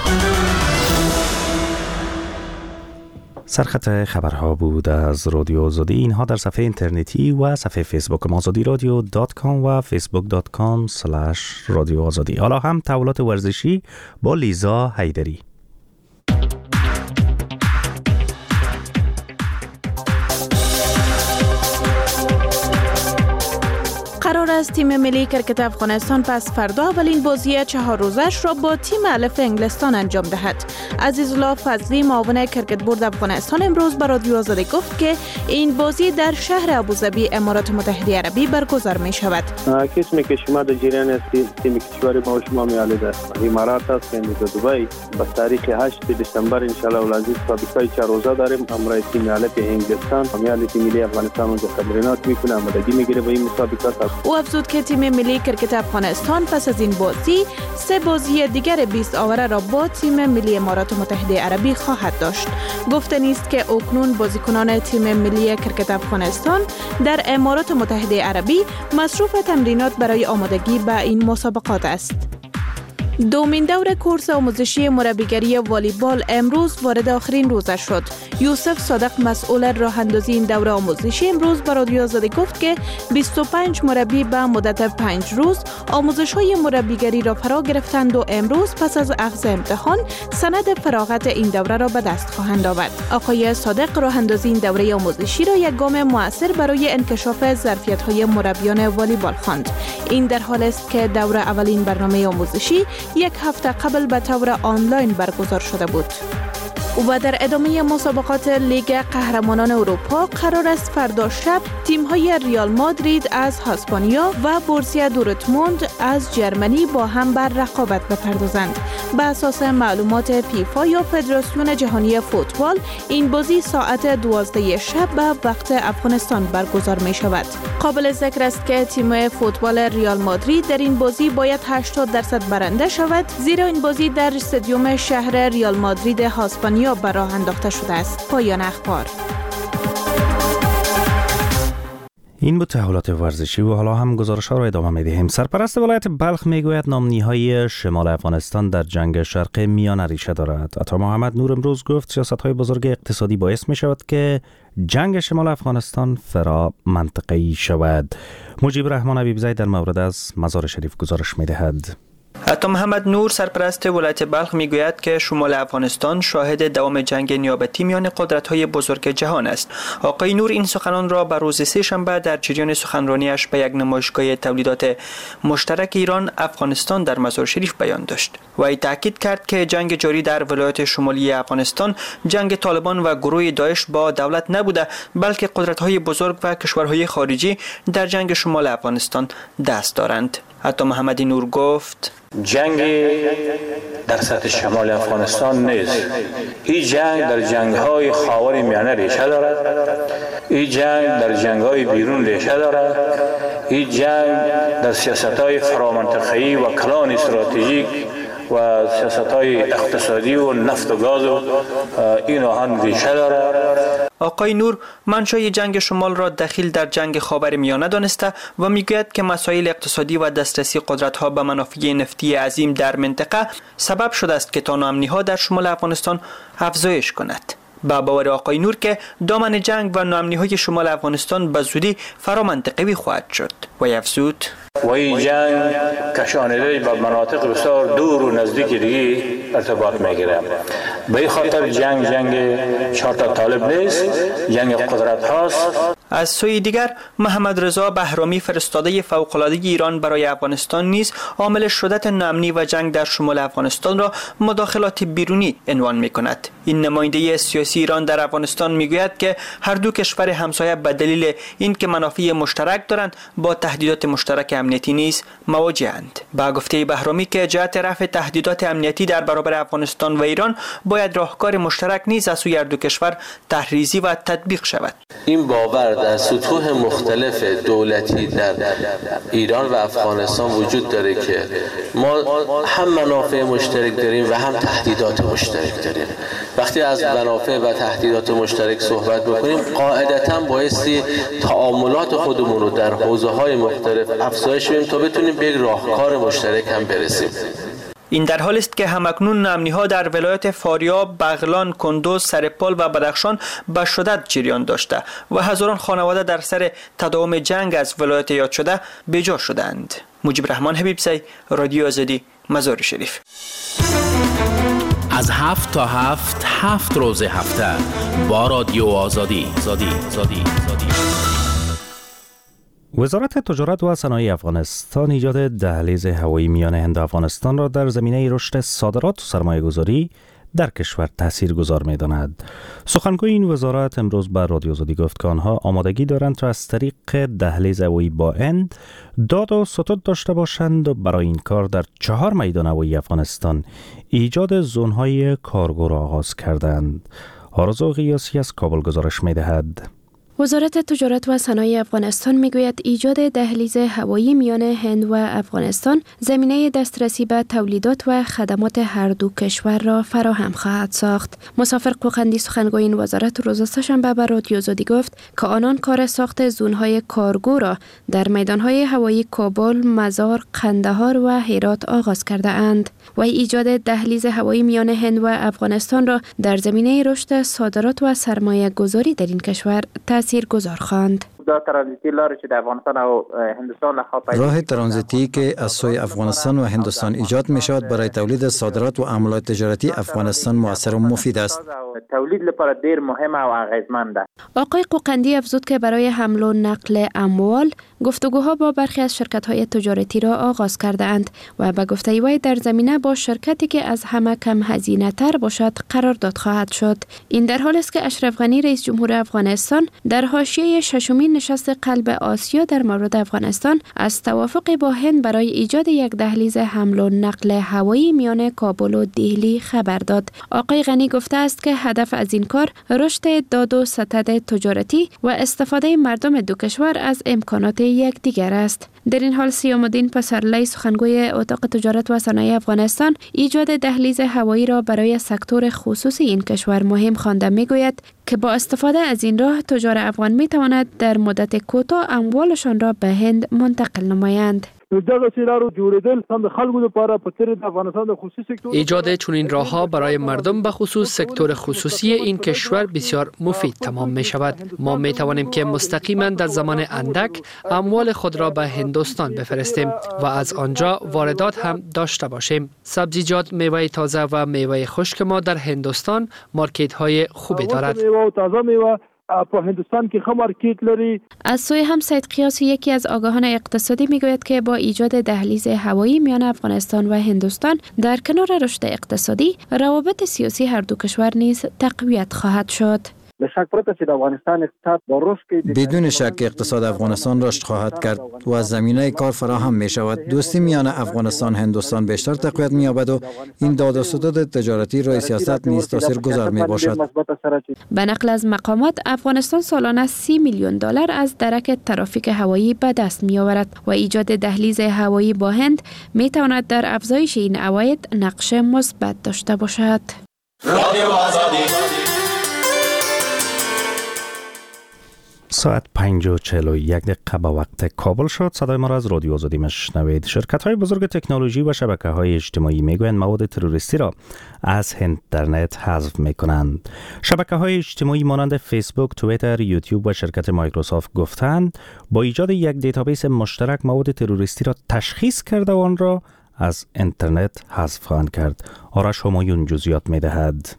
سرخط خبرها بود از رادیو آزادی. اینها در صفحه اینترنتی و صفحه فیسبوک azadiradio.com و facebook.com/رادیو آزادی. حالا هم تحولات ورزشی با لیزا حیدری. قرار است تیم ملی کرکت افغانستان پس فردا اولین بازی 4 روزش را با تیم الف انگلستان انجام دهد. عزیزالله فضلی معاون کرکت بورد افغانستان امروز به رادیو آزادی گفت که این بازی در شهر ابوظبی امارات متحده عربی برگزار می شود. کسی که شما در جریان است تیم کشور ما و شما میاله در امارات است که در دبی با تاریخ 8 دسامبر ان شاء الله العزیز مسابقه 4 روزه داریم. امرای تیم الف انگلستان میاله تیم ملی افغانستان اونجا تمرینات میکنه، آمادگی میگیره به این مسابقات. او افزود که تیم ملی کرکت افغانستان پس از این بازی 3 بازی دیگر 20 آوره را با تیم ملی امارات متحده عربی خواهد داشت. گفته نیست که اکنون بازیکنان تیم ملی کرکت افغانستان در امارات متحده عربی مصروف تمرینات برای آمادگی به این مسابقات است. دومین دور کورس آموزشی مربیگری والیبال امروز وارد آخرین روز شد. یوسف صادق مسئول راه اندازی این دوره آموزشی امروز به رادیو آزادی گفت که 25 مربی به مدت 5 روز آموزش‌های مربیگری را فرا گرفتند و امروز پس از اخذ امتحان سند فراغت این دوره را به دست خواهند آورد. آقای صادق راه اندازی این دوره آموزشی را یک گام مؤثر برای انکشاف ظرفیت‌های مربیان والیبال خواند. این در حال است که دوره اولین برنامه آموزشی یک هفته قبل به طور آنلاین برگزار شده بود. و در ادامه مسابقات لیگ قهرمانان اروپا قرار است فردا شب تیم‌های ریال مادرید از اسپانیا و بورسیا دورتموند از جرمنی با هم بر رقابت بپردازند. به اساس معلومات فیفا یا فدراسیون جهانی فوتبال این بازی ساعت 12 شب به وقت افغانستان برگزار می شود. قابل ذکر است که تیم فوتبال ریال مادرید در این بازی باید 80% برنده شود، زیرا این بازی در استادیوم شهر ریال مادرید اسپانیا به راه انداخته شده است. پایان اخبار. این بود تحولات ورزشی و حالا هم گزارش‌ها را ادامه می‌دهیم. سرپرست ولایت بلخ میگوید نامنی‌های شمال افغانستان در جنگ شرق میانه ریشه دارد. عطا محمد نور امروز گفت سیاست‌های بزرگ اقتصادی باعث می‌شود که جنگ شمال افغانستان فرا منطقه‌ای شود. مجیب رحمان حبیبزی در مورد از مزار شریف گزارش می‌دهد. عطا محمد نور سرپرست ولایت بلخ میگوید که شمال افغانستان شاهد دوام جنگ نیابتی میان قدرت‌های بزرگ جهان است. آقای نور این سخنان را به روز سه شنبه در جریان سخنرانیش به یک نمایشگاه تولیدات مشترک ایران افغانستان در مزار شریف بیان داشت. وی تاکید کرد که جنگ جاری در ولایت شمالی افغانستان جنگ طالبان و گروه داعش با دولت نبوده، بلکه قدرت‌های بزرگ و کشورهای خارجی در جنگ شمال افغانستان دست دارند. عطا محمد نور گفت جنگ در سطح شمال افغانستان نیست. این جنگ در جنگ‌های خاور میانه ریشه دارد. این جنگ در جنگ‌های بیرون ریشه دارد. این جنگ در سیاست‌های فرامنطقه‌ای و کلان استراتژیک و سیاست‌های اقتصادی و نفت و گاز و این آهن ریشه دارد. آقای نور منشأ جنگ شمال را دخیل در جنگ خاورمیانه دانسته و میگوید که مسائل اقتصادی و دسترسی قدرت‌ها به منافع نفتی عظیم در منطقه سبب شده است که ناامنی‌ها در شمال افغانستان افزایش کند. با باور آقای نور که دامن جنگ و ناامنی‌های شمال افغانستان به زودی فرامنطقه‌ای خواهد شد و افزود و این جنگ کشانیده به مناطق بسیار دور و نزدیک دیگه ارتباط میگیره. به این خاطر جنگ چهار تا طالب نیست، جنگ قدرت هاست. از سوی دیگر محمد رضا بهرامی فرستاده فوق‌العاده ایران برای افغانستان نیز عامل شدت ناامنی و جنگ در شمال افغانستان را مداخلات بیرونی عنوان می‌کند. این نماینده سیاسی ایران در افغانستان میگوید که هر دو کشور همسایه به دلیل اینکه منافع مشترک دارند با تهدیدات مشترک امنیتی نیز مواجه‌اند. با گفته بهرامی که جهت رفع تهدیدات امنیتی در برابر افغانستان و ایران باید راهکار مشترک نیز از سوی هر دو کشور تحریزی و تطبیق شود. این باور در سطوح مختلف دولتی در ایران و افغانستان وجود داره که ما هم منافع مشترک داریم و هم تهدیدات مشترک داریم. وقتی از منافع و تهدیدات مشترک صحبت می‌کنیم قاعدتاً بایستی تعاملات خودمون رو در حوزه‌های مختلف افزایش بدیم تا بتونیم به یک راهکار مشترک هم برسیم. این در حال است که همکنون ناامنی‌ها در ولایت فاریاب، بغلان، کندوز، سرپال و بدخشان به شدت جریان داشته و هزاران خانواده در سر تداوم جنگ از ولایت یاد شده بجا شدند. مجیب رحمان حبیبزی، رادیو آزادی، مزار شریف. از 7 تا 7 روز هفته با رادیو آزادی. وزارت تجارت و صنایع افغانستان ایجاد دهلیز هوایی میان هند و افغانستان را در زمینه رشد صادرات و سرمایه‌گذاری در کشور تاثیرگذار می‌داند. سخنگوی این وزارت امروز به رادیو آزادی گفت که آنها آمادگی دارند تا از طریق دهلیز هوایی با هند داد و ستد داشته باشند و برای این کار در 4 میدان هوایی افغانستان ایجاد زون‌های کارگو را آغاز کردند. آرزو قیاسی از کابل گزارش می‌دهد. وزارت تجارت و صنایع افغانستان میگوید ایجاد دهلیز هوایی میان هند و افغانستان زمینه دسترسی به تولیدات و خدمات هر دو کشور را فراهم خواهد ساخت. مسافر قوقندی سخنگوی این وزارت روز سه‌شنبه به رادیو آزادی گفت که آنان کار ساخت زونهای کارگو را در میدانهای هوایی کابل، مزار، قندهار و هرات آغاز کرده اند. و ایجاد دهلیز هوایی میان هند و افغانستان را در زمینه رشد صادرات و سرمایه گذاری در این کشور تاثیرگذار خواند. راه ترانزیتی که از سوی افغانستان و هندوستان ایجاد می شود برای تولید صادرات و عملیات تجارتی افغانستان مؤثر و مفید است. تولید لپاره ډیر مهمه او اغیزمنده. آقای قوقندی افزود که برای حمل و نقل اموال گفتگوها با برخی از شرکت‌های تجارتی را آغاز کرده اند و به گفته وی در زمینه با شرکتی که از همه کم هزینه تر باشد قرارداد خواهد شد. این در حالی است که اشرف غنی رئیس جمهور افغانستان در حاشیه ششمین نشست قلب آسیا در مورد افغانستان از توافق با هند برای ایجاد یک دهلیز حمل و نقل هوایی میان کابل و دهلی خبر داد. آقای غنی گفته است که هدف از این کار رشد داد و ستد تجارتی و استفاده مردم دو کشور از امکانات یکدیگر است. در این حال سیام‌الدین پسرلی سخنگوی اتاق تجارت و صنایع افغانستان ایجاد دهلیز هوایی را برای سکتور خصوصی این کشور مهم خوانده میگوید که با استفاده از این راه تجار افغان می تواند در مدت کوتاه اموالشان را به هند منتقل نمایند. ایجاد چنین راه‌ها برای مردم به خصوص سکتور خصوصی این کشور بسیار مفید تمام می شود. ما می توانیم که مستقیما در زمان اندک اموال خود را به هندوستان بفرستیم و از آنجا واردات هم داشته باشیم. سبزیجات، میوه تازه و میوه خشک ما در هندوستان مارکت های خوبی دارد. په هندوستان کې ښه مارکیټ لري. از سوی هم سید قیاسی یکی از آگاهان اقتصادی میگوید که با ایجاد دهلیز هوایی میان افغانستان و هندوستان در کنار رشد اقتصادی روابط سیاسی هر دو کشور نیز تقویت خواهد شد. بدون شک اقتصاد افغانستان رشد خواهد کرد و از زمینه کار فراهم می شود. دوستی میان افغانستان هندوستان بیشتر تقویت می یابد و این داد و ستد تجارتی روی سیاست نیز تاثیرگذار می باشد. به نقل از مقامات افغانستان سالانه 30 میلیون دلار از درک ترافیک هوایی به دست می آورد و ایجاد دهلیز هوایی با هند می تواند در افزایش این عواید نقش مثبت داشته باشد. ساعت 5:41 به وقت کابل شد. صدای ما را از رادیو آزادی میشنوید. شرکت‌های بزرگ تکنولوژی و شبکه‌های اجتماعی میگویند مواد تروریستی را از اینترنت حذف میکنند. شبکه‌های اجتماعی مانند فیسبوک، توییتر، یوتیوب و شرکت مایکروسافت گفتند با ایجاد یک دیتابیس مشترک مواد تروریستی را تشخیص کرده و آن را از اینترنت حذف خواهند کرد. آرش همایون جزئیات میدهد.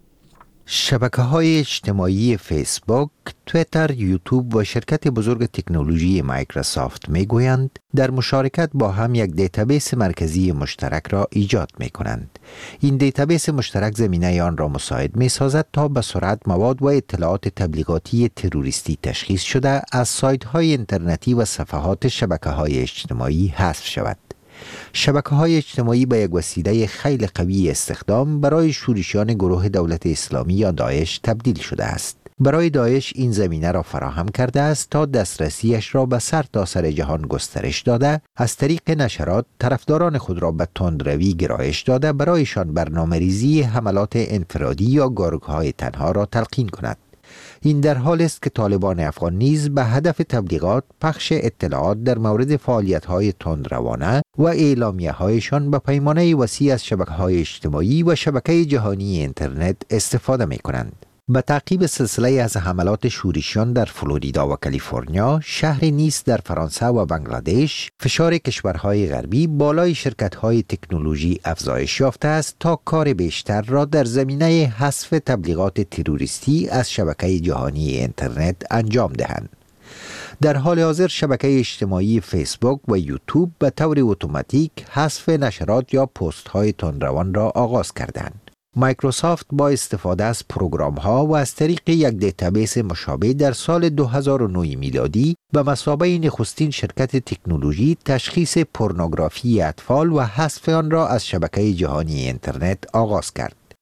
شبکه‌های اجتماعی فیسبوک، توییتر، یوتیوب و شرکت بزرگ تکنولوژی مایکروسافت میگویند در مشارکت با هم یک دیتابیس مرکزی مشترک را ایجاد میکنند. این دیتابیس مشترک زمینه آن را مساعد میسازد تا به سرعت مواد و اطلاعات تبلیغاتی تروریستی تشخیص شده از سایت‌های اینترنتی و صفحات شبکه‌های اجتماعی حذف شود. شبکه‌های اجتماعی به یک وسیله خیلی قوی استخدام برای شورشیان گروه دولت اسلامی یا داعش تبدیل شده است. برای داعش این زمینه را فراهم کرده است تا دسترسیش را به سرتاسر جهان گسترش داده، از طریق نشرات طرفداران خود را به تندروی گرایش داده برایشان برنامه‌ریزی حملات انفرادی یا گروه‌های تنها را تلقین کند. این در حال است که طالبان افغان نیز به هدف تبلیغات، پخش اطلاعات در مورد فعالیت‌های تندروانه و اعلامیه‌هایشان به پیمانه وسیع از شبکه‌های اجتماعی و شبکه جهانی اینترنت استفاده می‌کنند. به تعقیب سلسله از حملات شورشیان در فلوریدا و کالیفرنیا، شهر نیس در فرانسه و بنگلادش، فشار کشورهای غربی بالای شرکت‌های تکنولوژی افزایش یافته است تا کار بیشتر را در زمینه حذف تبلیغات تروریستی از شبکه جهانی اینترنت انجام دهند. در حال حاضر شبکه اجتماعی فیسبوک و یوتیوب به طور اتوماتیک حذف نشرات یا پست‌های تندروان را آغاز کردند. مایکروسافت با استفاده از پروگرام‌ها و از طریق یک دیتابیس مشابه در سال 2009 میلادی به مثابه نخستین شرکت تکنولوژی تشخیص پورنوگرافی اطفال و حذف آن را از شبکه جهانی اینترنت آغاز کرد.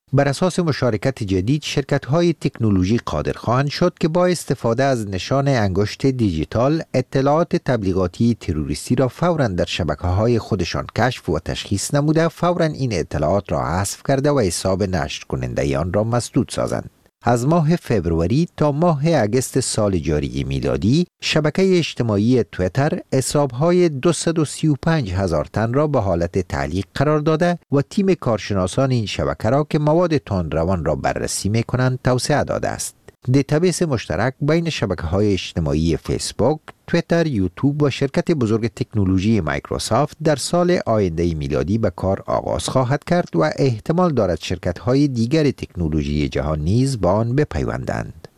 بر اساس مشارکت جدید شرکت‌های تکنولوژی قادر خواهند شد که با استفاده از نشان انگشت دیجیتال اطلاعات تبلیغاتی تروریستی را فوراً در شبکه‌های خودشان کشف و تشخیص نموده فوراً این اطلاعات را حذف کرده و حساب نشر کننده آن را مسدود سازند. از ماه فوریه تا ماه اگست سال جاری میلادی شبکه اجتماعی تویتر حساب‌های 235,000 تن را به حالت تعلیق قرار داده و تیم کارشناسان این شبکه را که مواد تندروان را بررسی می‌کنند توسعه داده است. دیتابیس مشترک بین شبکه‌های اجتماعی فیسبوک، تویتر، یوتیوب و شرکت بزرگ تکنولوژی مایکروسافت در سال آینده میلادی به کار آغاز خواهد کرد و احتمال دارد شرکت‌های دیگر تکنولوژی جهان نیز با آن بپیوندند.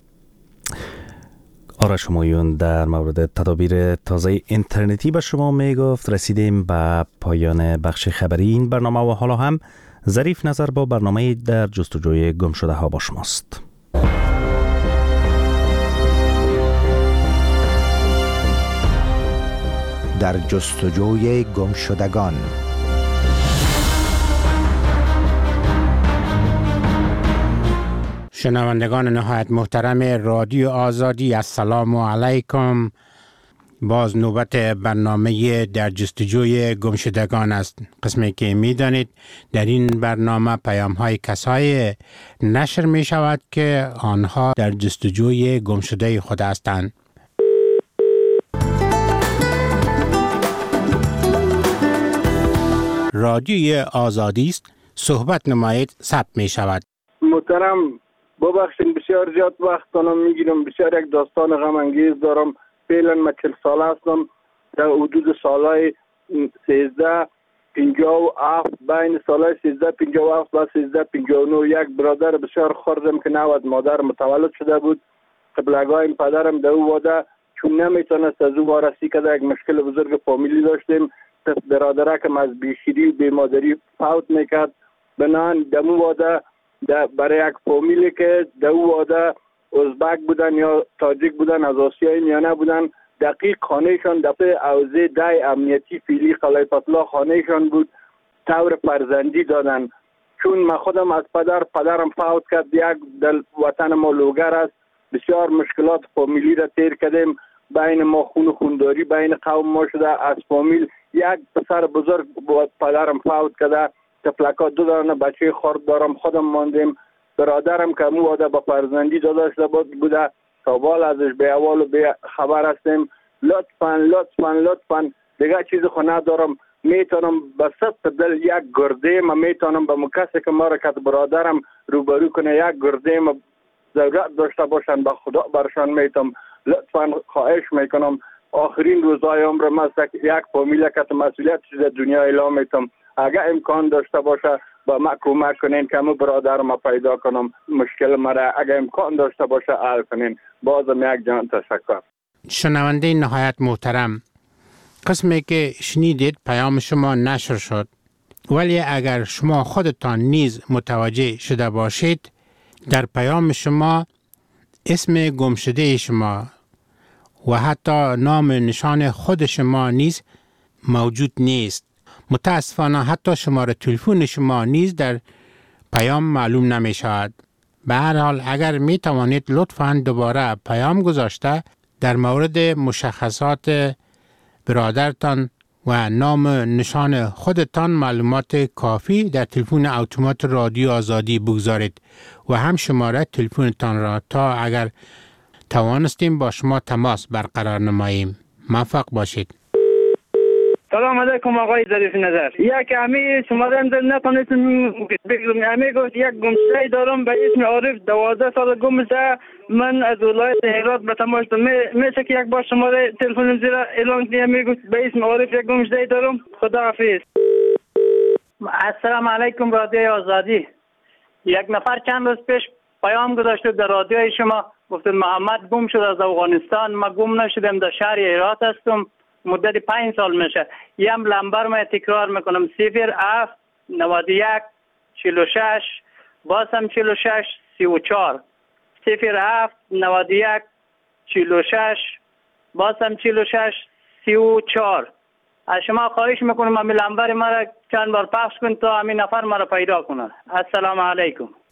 آرش همایون در مورد تدابیر تازه اینترنتی به شما میگفت. رسیدیم به پایان بخش خبری این برنامه و حالا هم ظریف نظر با برنامه در جستجوی گم شده ها با شماست. در جستجوی گم شدگان. شنوندگان نهایت محترم رادیو آزادی، السلام علیکم. باز نوبت برنامه در جستجوی گمشدگان است. قسمی که می دانید در این برنامه پیام های کسای نشر می شود که آنها در جستجوی گمشده خود هستند. رادیوی آزادی است، صحبت نمایید، ثبت می شود. محترم ببخشید بسیار زیاد وقتتان میگیرم. بسیار یک داستان غم انگیز دارم. فعلا من 40 ساله هستم. در حدود سالهای 1357 بین سالهای 1357 و 1359 یک برادر بسیار خردم که نود مادر متولد شده بود. قبلگاه پدرم در او واده چون نمیتونست از او وارسی کرده، یک مشکل بزرگ فامیلی داشتیم. برادرکم از بیشیری و بیمادری فوت میکرد. بنان دمو واده برای یک فامیلی که دو واده ازبک بودن یا تاجیک بودن، از آسیای میانه بودن، دقیق خانهشان دفعه حوزه 10 امنیتی فیلی قلعه فتلا خانهشان بود. طور فرزندی دادن. چون من خودم از پدرم فوت کرد، یک در وطن ما لوگر است. بسیار مشکلات فامیلی را تیر کردیم. بین ما خونداری بین قوم ما شده. از فامیل یک پسر بزرگ پدرم فوت کرده. تفلکات 2 دانه بچه خرد دارم، خودم ماندیم. برادرم که مو واده با فرزندی داده شده بوده، تا بال ازش به اول و به خبر هستیم. لطفاً دیگه چیز خو ندارم. میتونم به صد دل یک گرده ما میتونم به کسی که ما را که برادرم روبرو کنه یک گرده ما ضرورت داشته باشن، به خدا برشان میتونم. لطفاً خواهش میکنم آخرین روزهای عمرم است یک فامیل که مسئولیت شده دنیا اعلام میتونم. اگر امکان داشته باشه با ما کمک کنین که من برادر ما پیدا کنم، مشکل مرا اگر امکان داشته باشه حل کنین. بازم یک جان تشکر. شنونده نهایت محترم، قسمی که شنیدید پیام شما نشر شد، ولی اگر شما خودتان نیز متوجه شده باشید در پیام شما اسم گمشده شما و حتی نام نشان خود شما نیز موجود نیست. متاسفانه حتی شماره تلفن شما نیز در پیام معلوم نمی شود. به هر حال اگر می توانید لطفاً دوباره پیام گذاشته در مورد مشخصات برادرتان و نام نشان خودتان معلومات کافی در تلفن اتومات رادیو آزادی بگذارید و هم شماره تلفنتان را تا اگر توانستیم با شما تماس برقرار نماییم. موفق باشید. سلام علیکم آقای ظریف نظر. یک امی شماره نتونستم بگم. امی گفت یک گمشده دارم به اسم عارف 12 سال گمشده. من از ولایت هرات به تماس میشه که یک بار شماره تلفنم زیرا اعلان کنم. امی گفت به اسم عارف یک گمشده دارم. خدا حافظ. السلام علیکم رادیو آزادی. یک نفر چند روز پیش پیام گذاشته در رادیوی شما، گفت محمد گم شد از افغانستان. ما گم نشدم، در شهر هرات هستم. مدت 5 سال میشه. یم لمبر ما تکرار میکنم 07 91 46 بازم 46 34 07 91 46 بازم 46 34. از شما خواهش میکنم همین لمبر ما را چند بار پخش کن تا همین نفر ما را پیدا کنه. السلام علیکم.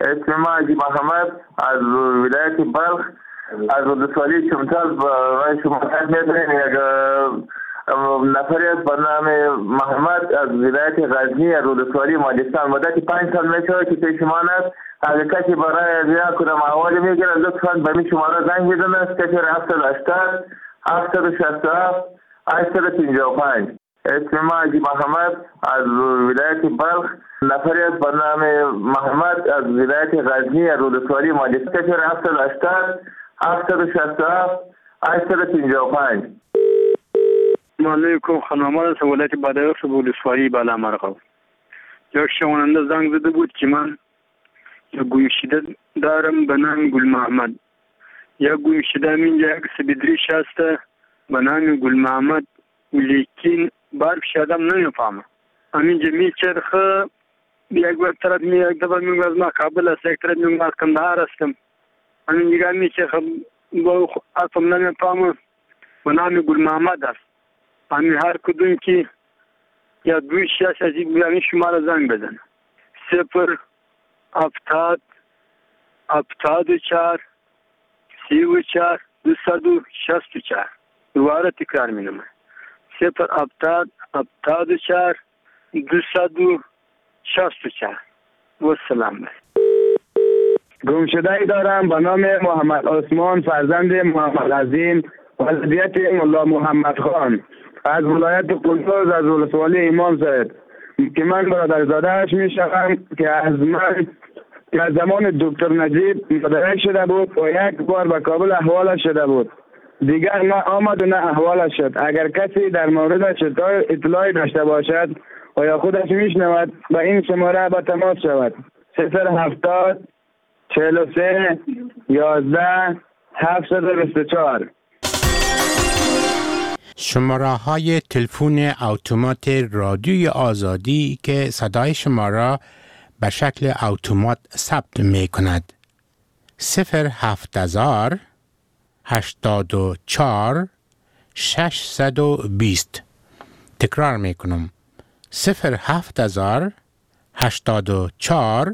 اسم ما عجیب محمد از ولایت بلخ از ولسوالی چمتال برای شما خدمت می‌کنم. یک نفری است به نام محمد از ولایت غزنی از ولسوالی مالستان مدت 5 سال میشه که پیشمان است. اگر کسی برای زیاد کدام احوالی میگیره لطفاً به این شماره زنگ بزنه 07080 767 855. اسم ما عجیب محمد از ولایت بلخ نفری است به نام محمد از ولایت غزنی از ولسوالی مالستان 07080 767 855. علیکم خانمان از ولایت بدایخ ولسوالی بالا مرغاب. یک شماننده زنگ زده بود که من یک گوشیده دارم به نام گل محمد. یک گوشیده اینجا یک سبیدریش هست به نام گل محمد لیکن برفش آدم نمیفهمه. همینجا میچرخه یک طرف یک دفعه میگه از ما کابل است، یک طرف میگه از کندهار هستم. همینجا میچرخه با حرفم نمیفهمه به نام گل محمد است. همین هر کدوم که یا گوشی هست از این شماره زنگ بزن 074 34 264. دوباره تکرار مینم 074 264. و سلام. گمشده ای دارم به نام محمد عثمان فرزند محمد عظیم ولایت مولا محمد خان از ولایت قندوز از ولسوالی امام صاحب که من برادرزاده‌اش میشم که از من که از زمان دکتر نجیب مدرک شده بود و یک بار به کابل احوالش شده بود. دیگر نه آمد و نه احوالش شد. اگر کسی در موردش اطلاعی داشته باشد و یا خودش میشنود به این شماره به تماس شود 070 43 11 724. شماره های تلفن اتومات رادیوی آزادی که صدای شما را به شکل اتومات ثبت می کند 07000 84 620. تکرار می کنم 07000 84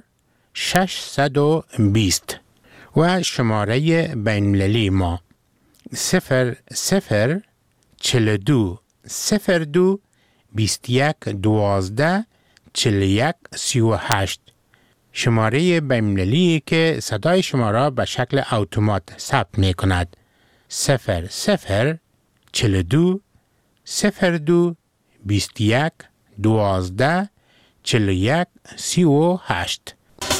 620 و شماره بین‌المللی ما 0042 02 21 12 41 38. شماره بین‌المللی که صدای شما را به شکل اتومات ثبت می کند 0042 02 21 12 41 38.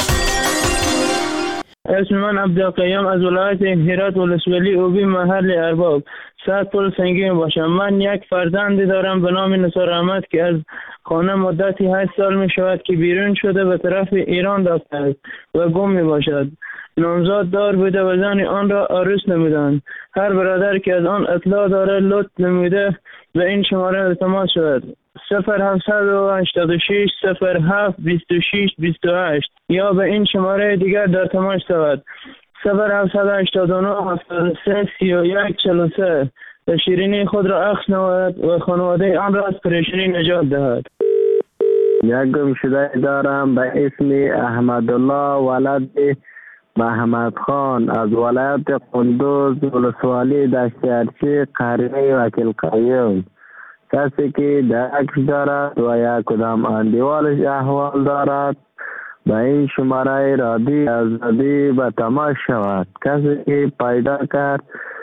اسم من عبدالقیوم از ولایت هرات ولسوالی اوبی محل ارباب. ساعت پل سنگین باشم. من یک فرزندی دارم به نام نثار احمد که از خانه مدتی 8 سال می شود که بیرون شده به طرف ایران رفته است و گم می باشد. نامزاد دار بوده و زن آن را عروس نمیدند. هر برادر که از آن اطلاع داره لطف نمیده به این شماره تماس شود 0786 07 26 28 یا به این شماره دیگر در تماس شود 0789 73 31 43. شیرینی خود را اخذ نماید و خانواده آن را از پریشانی نجات دهد. یک گمشده دارم به اسم احمدالله ولد محمد خان از ولایت قندوز ولسوالی دشتیارچی قهرمی وکیل قیوم. کسی که درک دارد و یا کدام اندیوالش احوال دارد به این شماره رادی آزادی به تماس شود. کسی که پیدا کرد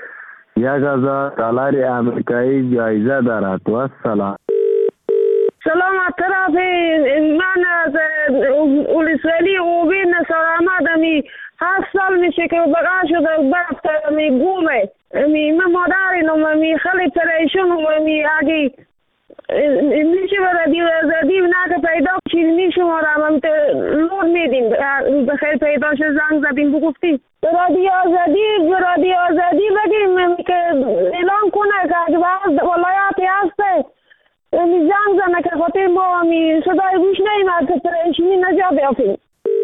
$1000 امریکایی جایزه دارد. و سلام. سلام از طرف من از ولسوالی اوبی نثار احمد 8 سال میشه که بقا شده برفت گومه من مادرینم خیلی پریشون اگه میشه رادیو آزادی نه پیدا شیرینی شما را لور میدیم بخیر پیدا شد زنگ زدیم بگفتیم رادیو آزادی بگیم که اعلام کنه که اگه ولایتی هسته زنگ زنه که خاطر ما صدای گوش نیمد که پریشونی نجا بیافیم.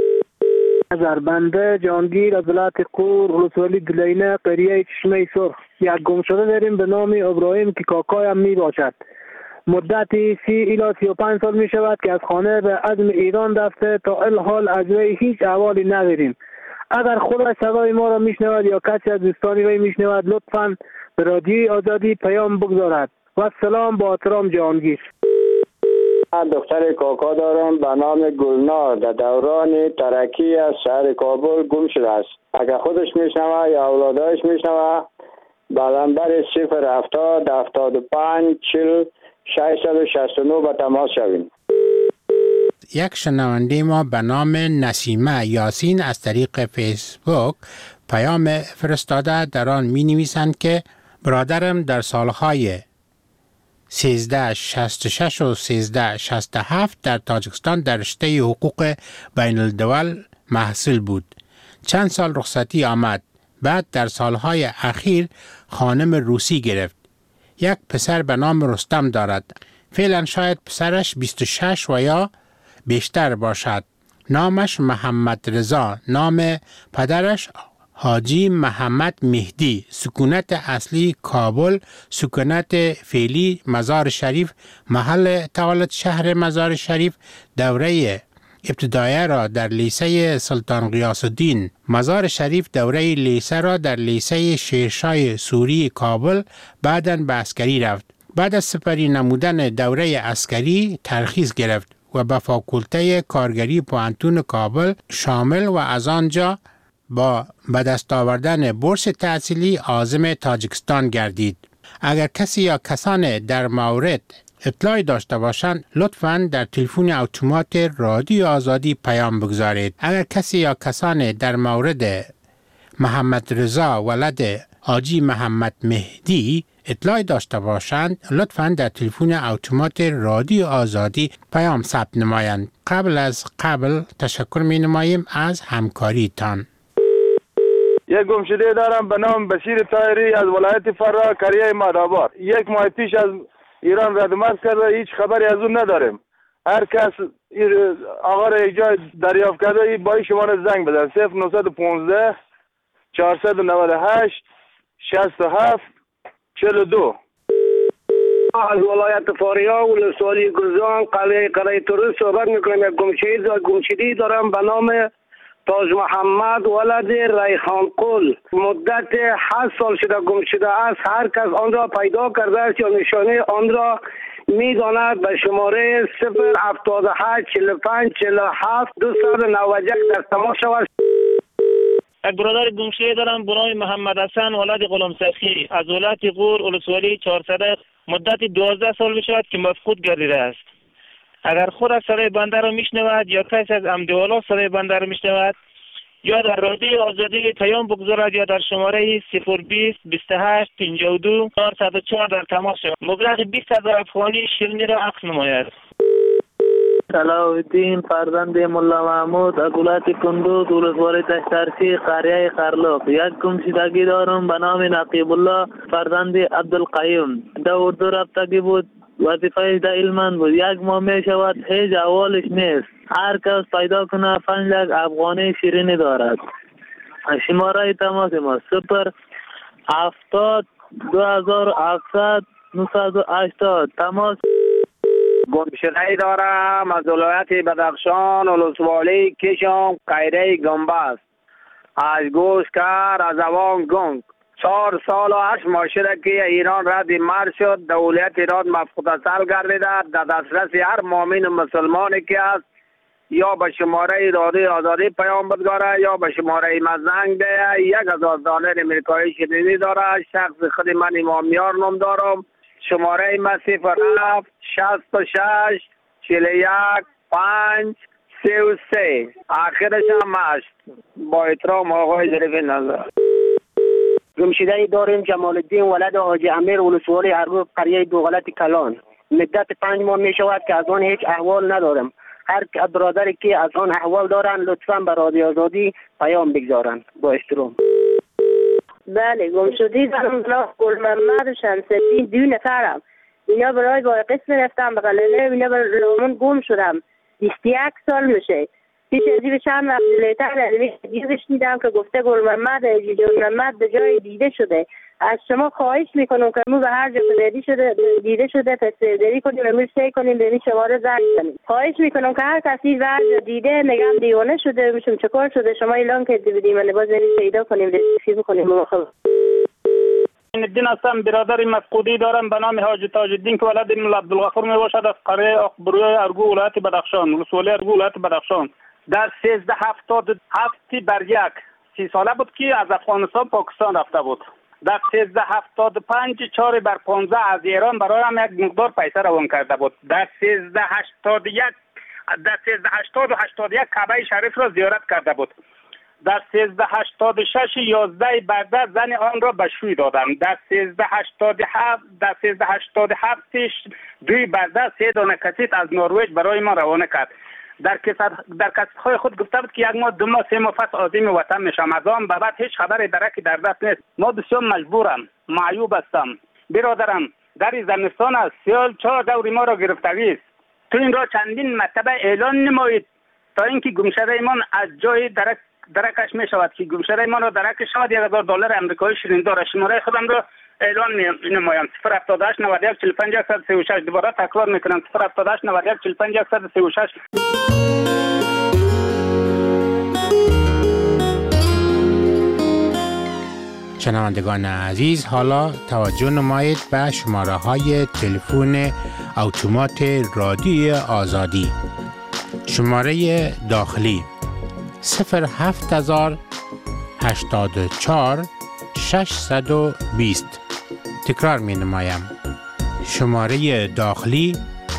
بنده جانگیر از ولایت قور ولسوالی گلینه قریه چشمه سرخ. یک گمشده داریم به نام ابراهیم که کاکایم می باشد. مدت 30 الی 35 سال می شود که از خانه به عزم ایران رفته. تا الحال از وی هیچ احوالی نداریم. اگر خودش صدای ما را میشنود یا کسی از دوستانی وی میشنود لطفاً به رادیوی آزادی پیام بگذارد. و سلام، با احترام، جهانگیر. من دختر کاکا دارم به نام گلنار، در دوران ترکی از شهر کابل گم شده است. اگر خودش میشنوه یا اولادایش میشنوه به نمبر 070 75 40 669 به تماس شویم. یک شنونده ما به نام نسیمه یاسین از طریق فیسبوک پیام فرستاده. در آن می نویسند که برادرم در سالهای 1366 و 1367 در تاجیکستان در رشته حقوق بین الدول محصول بود. چند سال رخصتی آمد. بعد در سالهای اخیر خانم روسی گرفت. یک پسر به نام رستم دارد. فعلا شاید پسرش 26 و یا بیشتر باشد. نامش محمد رضا، نام پدرش حاجی محمد مهدی، سکونت اصلی کابل، سکونت فعلی مزار شریف، محل تولد شهر مزار شریف، دوره ابتدایه را در لیسه سلطان غیاث الدین مزار شریف، دوره لیسه را در لیسه شیرشاه سوری کابل، بعداً به عسکری رفت. بعد از سپری نمودن دوره عسکری ترخیص گرفت و به فاکولته کارگری پوهنتون کابل شامل و از آنجا با به دست آوردن بورس تحصیلی عازم تاجیکستان گردید. اگر کسی یا کسان در مورد اطلاعی داشته باشند لطفاً در تلفن اتومات رادیو آزادی پیام بگذارید. اگر کسی یا کسان در مورد محمد رضا ولد حاجی محمد مهدی اطلاعی داشته باشند لطفاً در تلفن اتومات رادیو آزادی پیام ثبت نمایند. قبل تشکر می نماییم از همکاریتان. یک گمشده دارم به نام بشیر طاهری از ولایت فرا کریه مادآباد. یک ماه پیش از ایران ردمرز کرده، هیچ خبری از اون نداریم. هر کس آقا را یک جای دریافت کرده با این شماره زنگ بزن 0915 498 67 42. از ولایت فاریا ولسوالی گرزان قلعه تورست صحبت میکنم. یک گمشده دارم به نام تاج محمد ولد ریحان قل. مدت 8 سال شده گم شده است. هر کس آن را پیدا کرده است یا نشانه آن را میداند به شماره 078 45 47 291 در تماس شود. یک برادر گمشده دارم به نام محمد حسن ولد غلام سخی از ولایت غور ولسوالی 400. مدت 12 سال میشود که مفقود گردیده است. اگر خود از صدای بنده را میشنود یا کسی از امدوالا صدای بنده را میشنود یا در رادیو آزادی پیام بگذارد یا در شماره 020 28 52 404 در تماس شود. مبلغ 20,000 افغانی شیرینی را عقد نماید. صلاح‌الدین فرزند ملا محمود از ولایت کندوز ولسوالی تشترسی قریه قرلوق. یک گمشدگی دارم به نام نقیب الله فرزند عبدالقیوم. در اردو رفتگی بود، وظیفه در علمان بود. یک ماه می شود هیچ احوالش نیست. هر کس پیدا کنه 5 لک افغانی شیرینی دارد. شماره تماس ما 070 2700 980 تماس. گمشده‌ای دارم از ولایت بدخشان ولسوالی کشم قیره گنبز از گوشکر از اوان گنگ. 4 سال و 8 ماه شده که ایران رد مرد شد. دولت ایران مفقود اصل گردیده. در دسترس هر مؤمن مسلمانی که است یا به شماره رادیو آزادی پیام بگذاره یا به شماره مزنگ ده. $1,000 امریکایی شیرینی داره. شخص خود من امامیار نام دارم. شماره ما 07 66 41 5 33 آخرش هم است. با احترام آقای ظریف نظر. گمشده‌ای داریم جمال الدین ولد حاجی امیر ولسوالی ارگو قریه دوغلط کلان. مدت 5 ماه می شود که از آن هیچ احوال ندارم. هر برادری که از آن احوال دارن لطفاً به رادیو آزادی پیام بگذارن. با احترام. بله گمشده دارم گل محمد شمس‌الدین 2 نفرم. اینا برای با قسم رفتم به قلعه. اینا برای گم شدم 21 سال میشه. پیش از این چند وقت جلوتر دیگه شنیدم که گفته گل محمد به جای دیده شده. از شما خواهش میکنم که مو به هر جا دیده شده تصدیری کنیم و سعی کنیم به این شماره زنگ بزنیم. خواهش میکنم که هر کسی به هر جا دیده نگم دیوانه شده میشم چیکار شده شما اعلام کردید بدیم و باز بریم پیدا کنیم رسیدگی بکنیم. الدین هستم، برادر مفقودی دارم به نام حاج تاج الدین که ولد مولا عبدالغفور می باشد از قریه اقبروی ارگو ولایت بدخشان، ولسوالی ارگو ولایت بدخشان. در 1377 بر 1 30 ساله بود که از افغانستان پاکستان رفته بود. در 1375 4 بر 15 از ایران برای هم یک مقدار پیسه روان کرده بود. در 1380 و 81 کعبه شریف را زیارت کرده بود. در 1386 11 برده زن آن را به شوی دادم. در 1387 2 برده 3 دانه کسیت از نروژ برای ما روانه کرد. در کسیت‌های خود گفته بود که 1 ماه 2 ماه 3 ماه پس عازم وطن میشم. از آن به بعد هیچ خبری درکی در دست نیست. ما بسیار مجبورم، معیوب هستم. برادرم در زمستان است، سیال 4 دور ما را گرفتگی است. تو این را چندین مرتبه اعلان نمایید تا اینکه گمشده ایمان از جای درکش می شود که گمشده ایمان را درک شود. $1000 امریکایی شیرین شماره خودم را اعلان نمایم. 078 91 45 136. دوباره تکرار میکنم 078 91 45 136. شنوندگان عزیز، حالا توجه نمایید به شماره های تلفن اتومات رادیوی آزادی. شماره داخلی 07084 620. تکرار می نمایم. شماره داخلی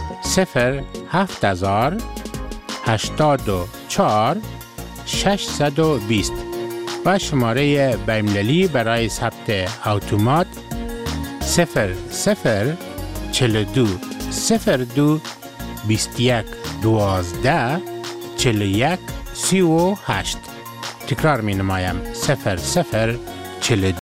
07084 620 و شماره بین‌المللی برای ثبت اتومات 0042 02 21 12 41 38. تکرار می نمایم 0042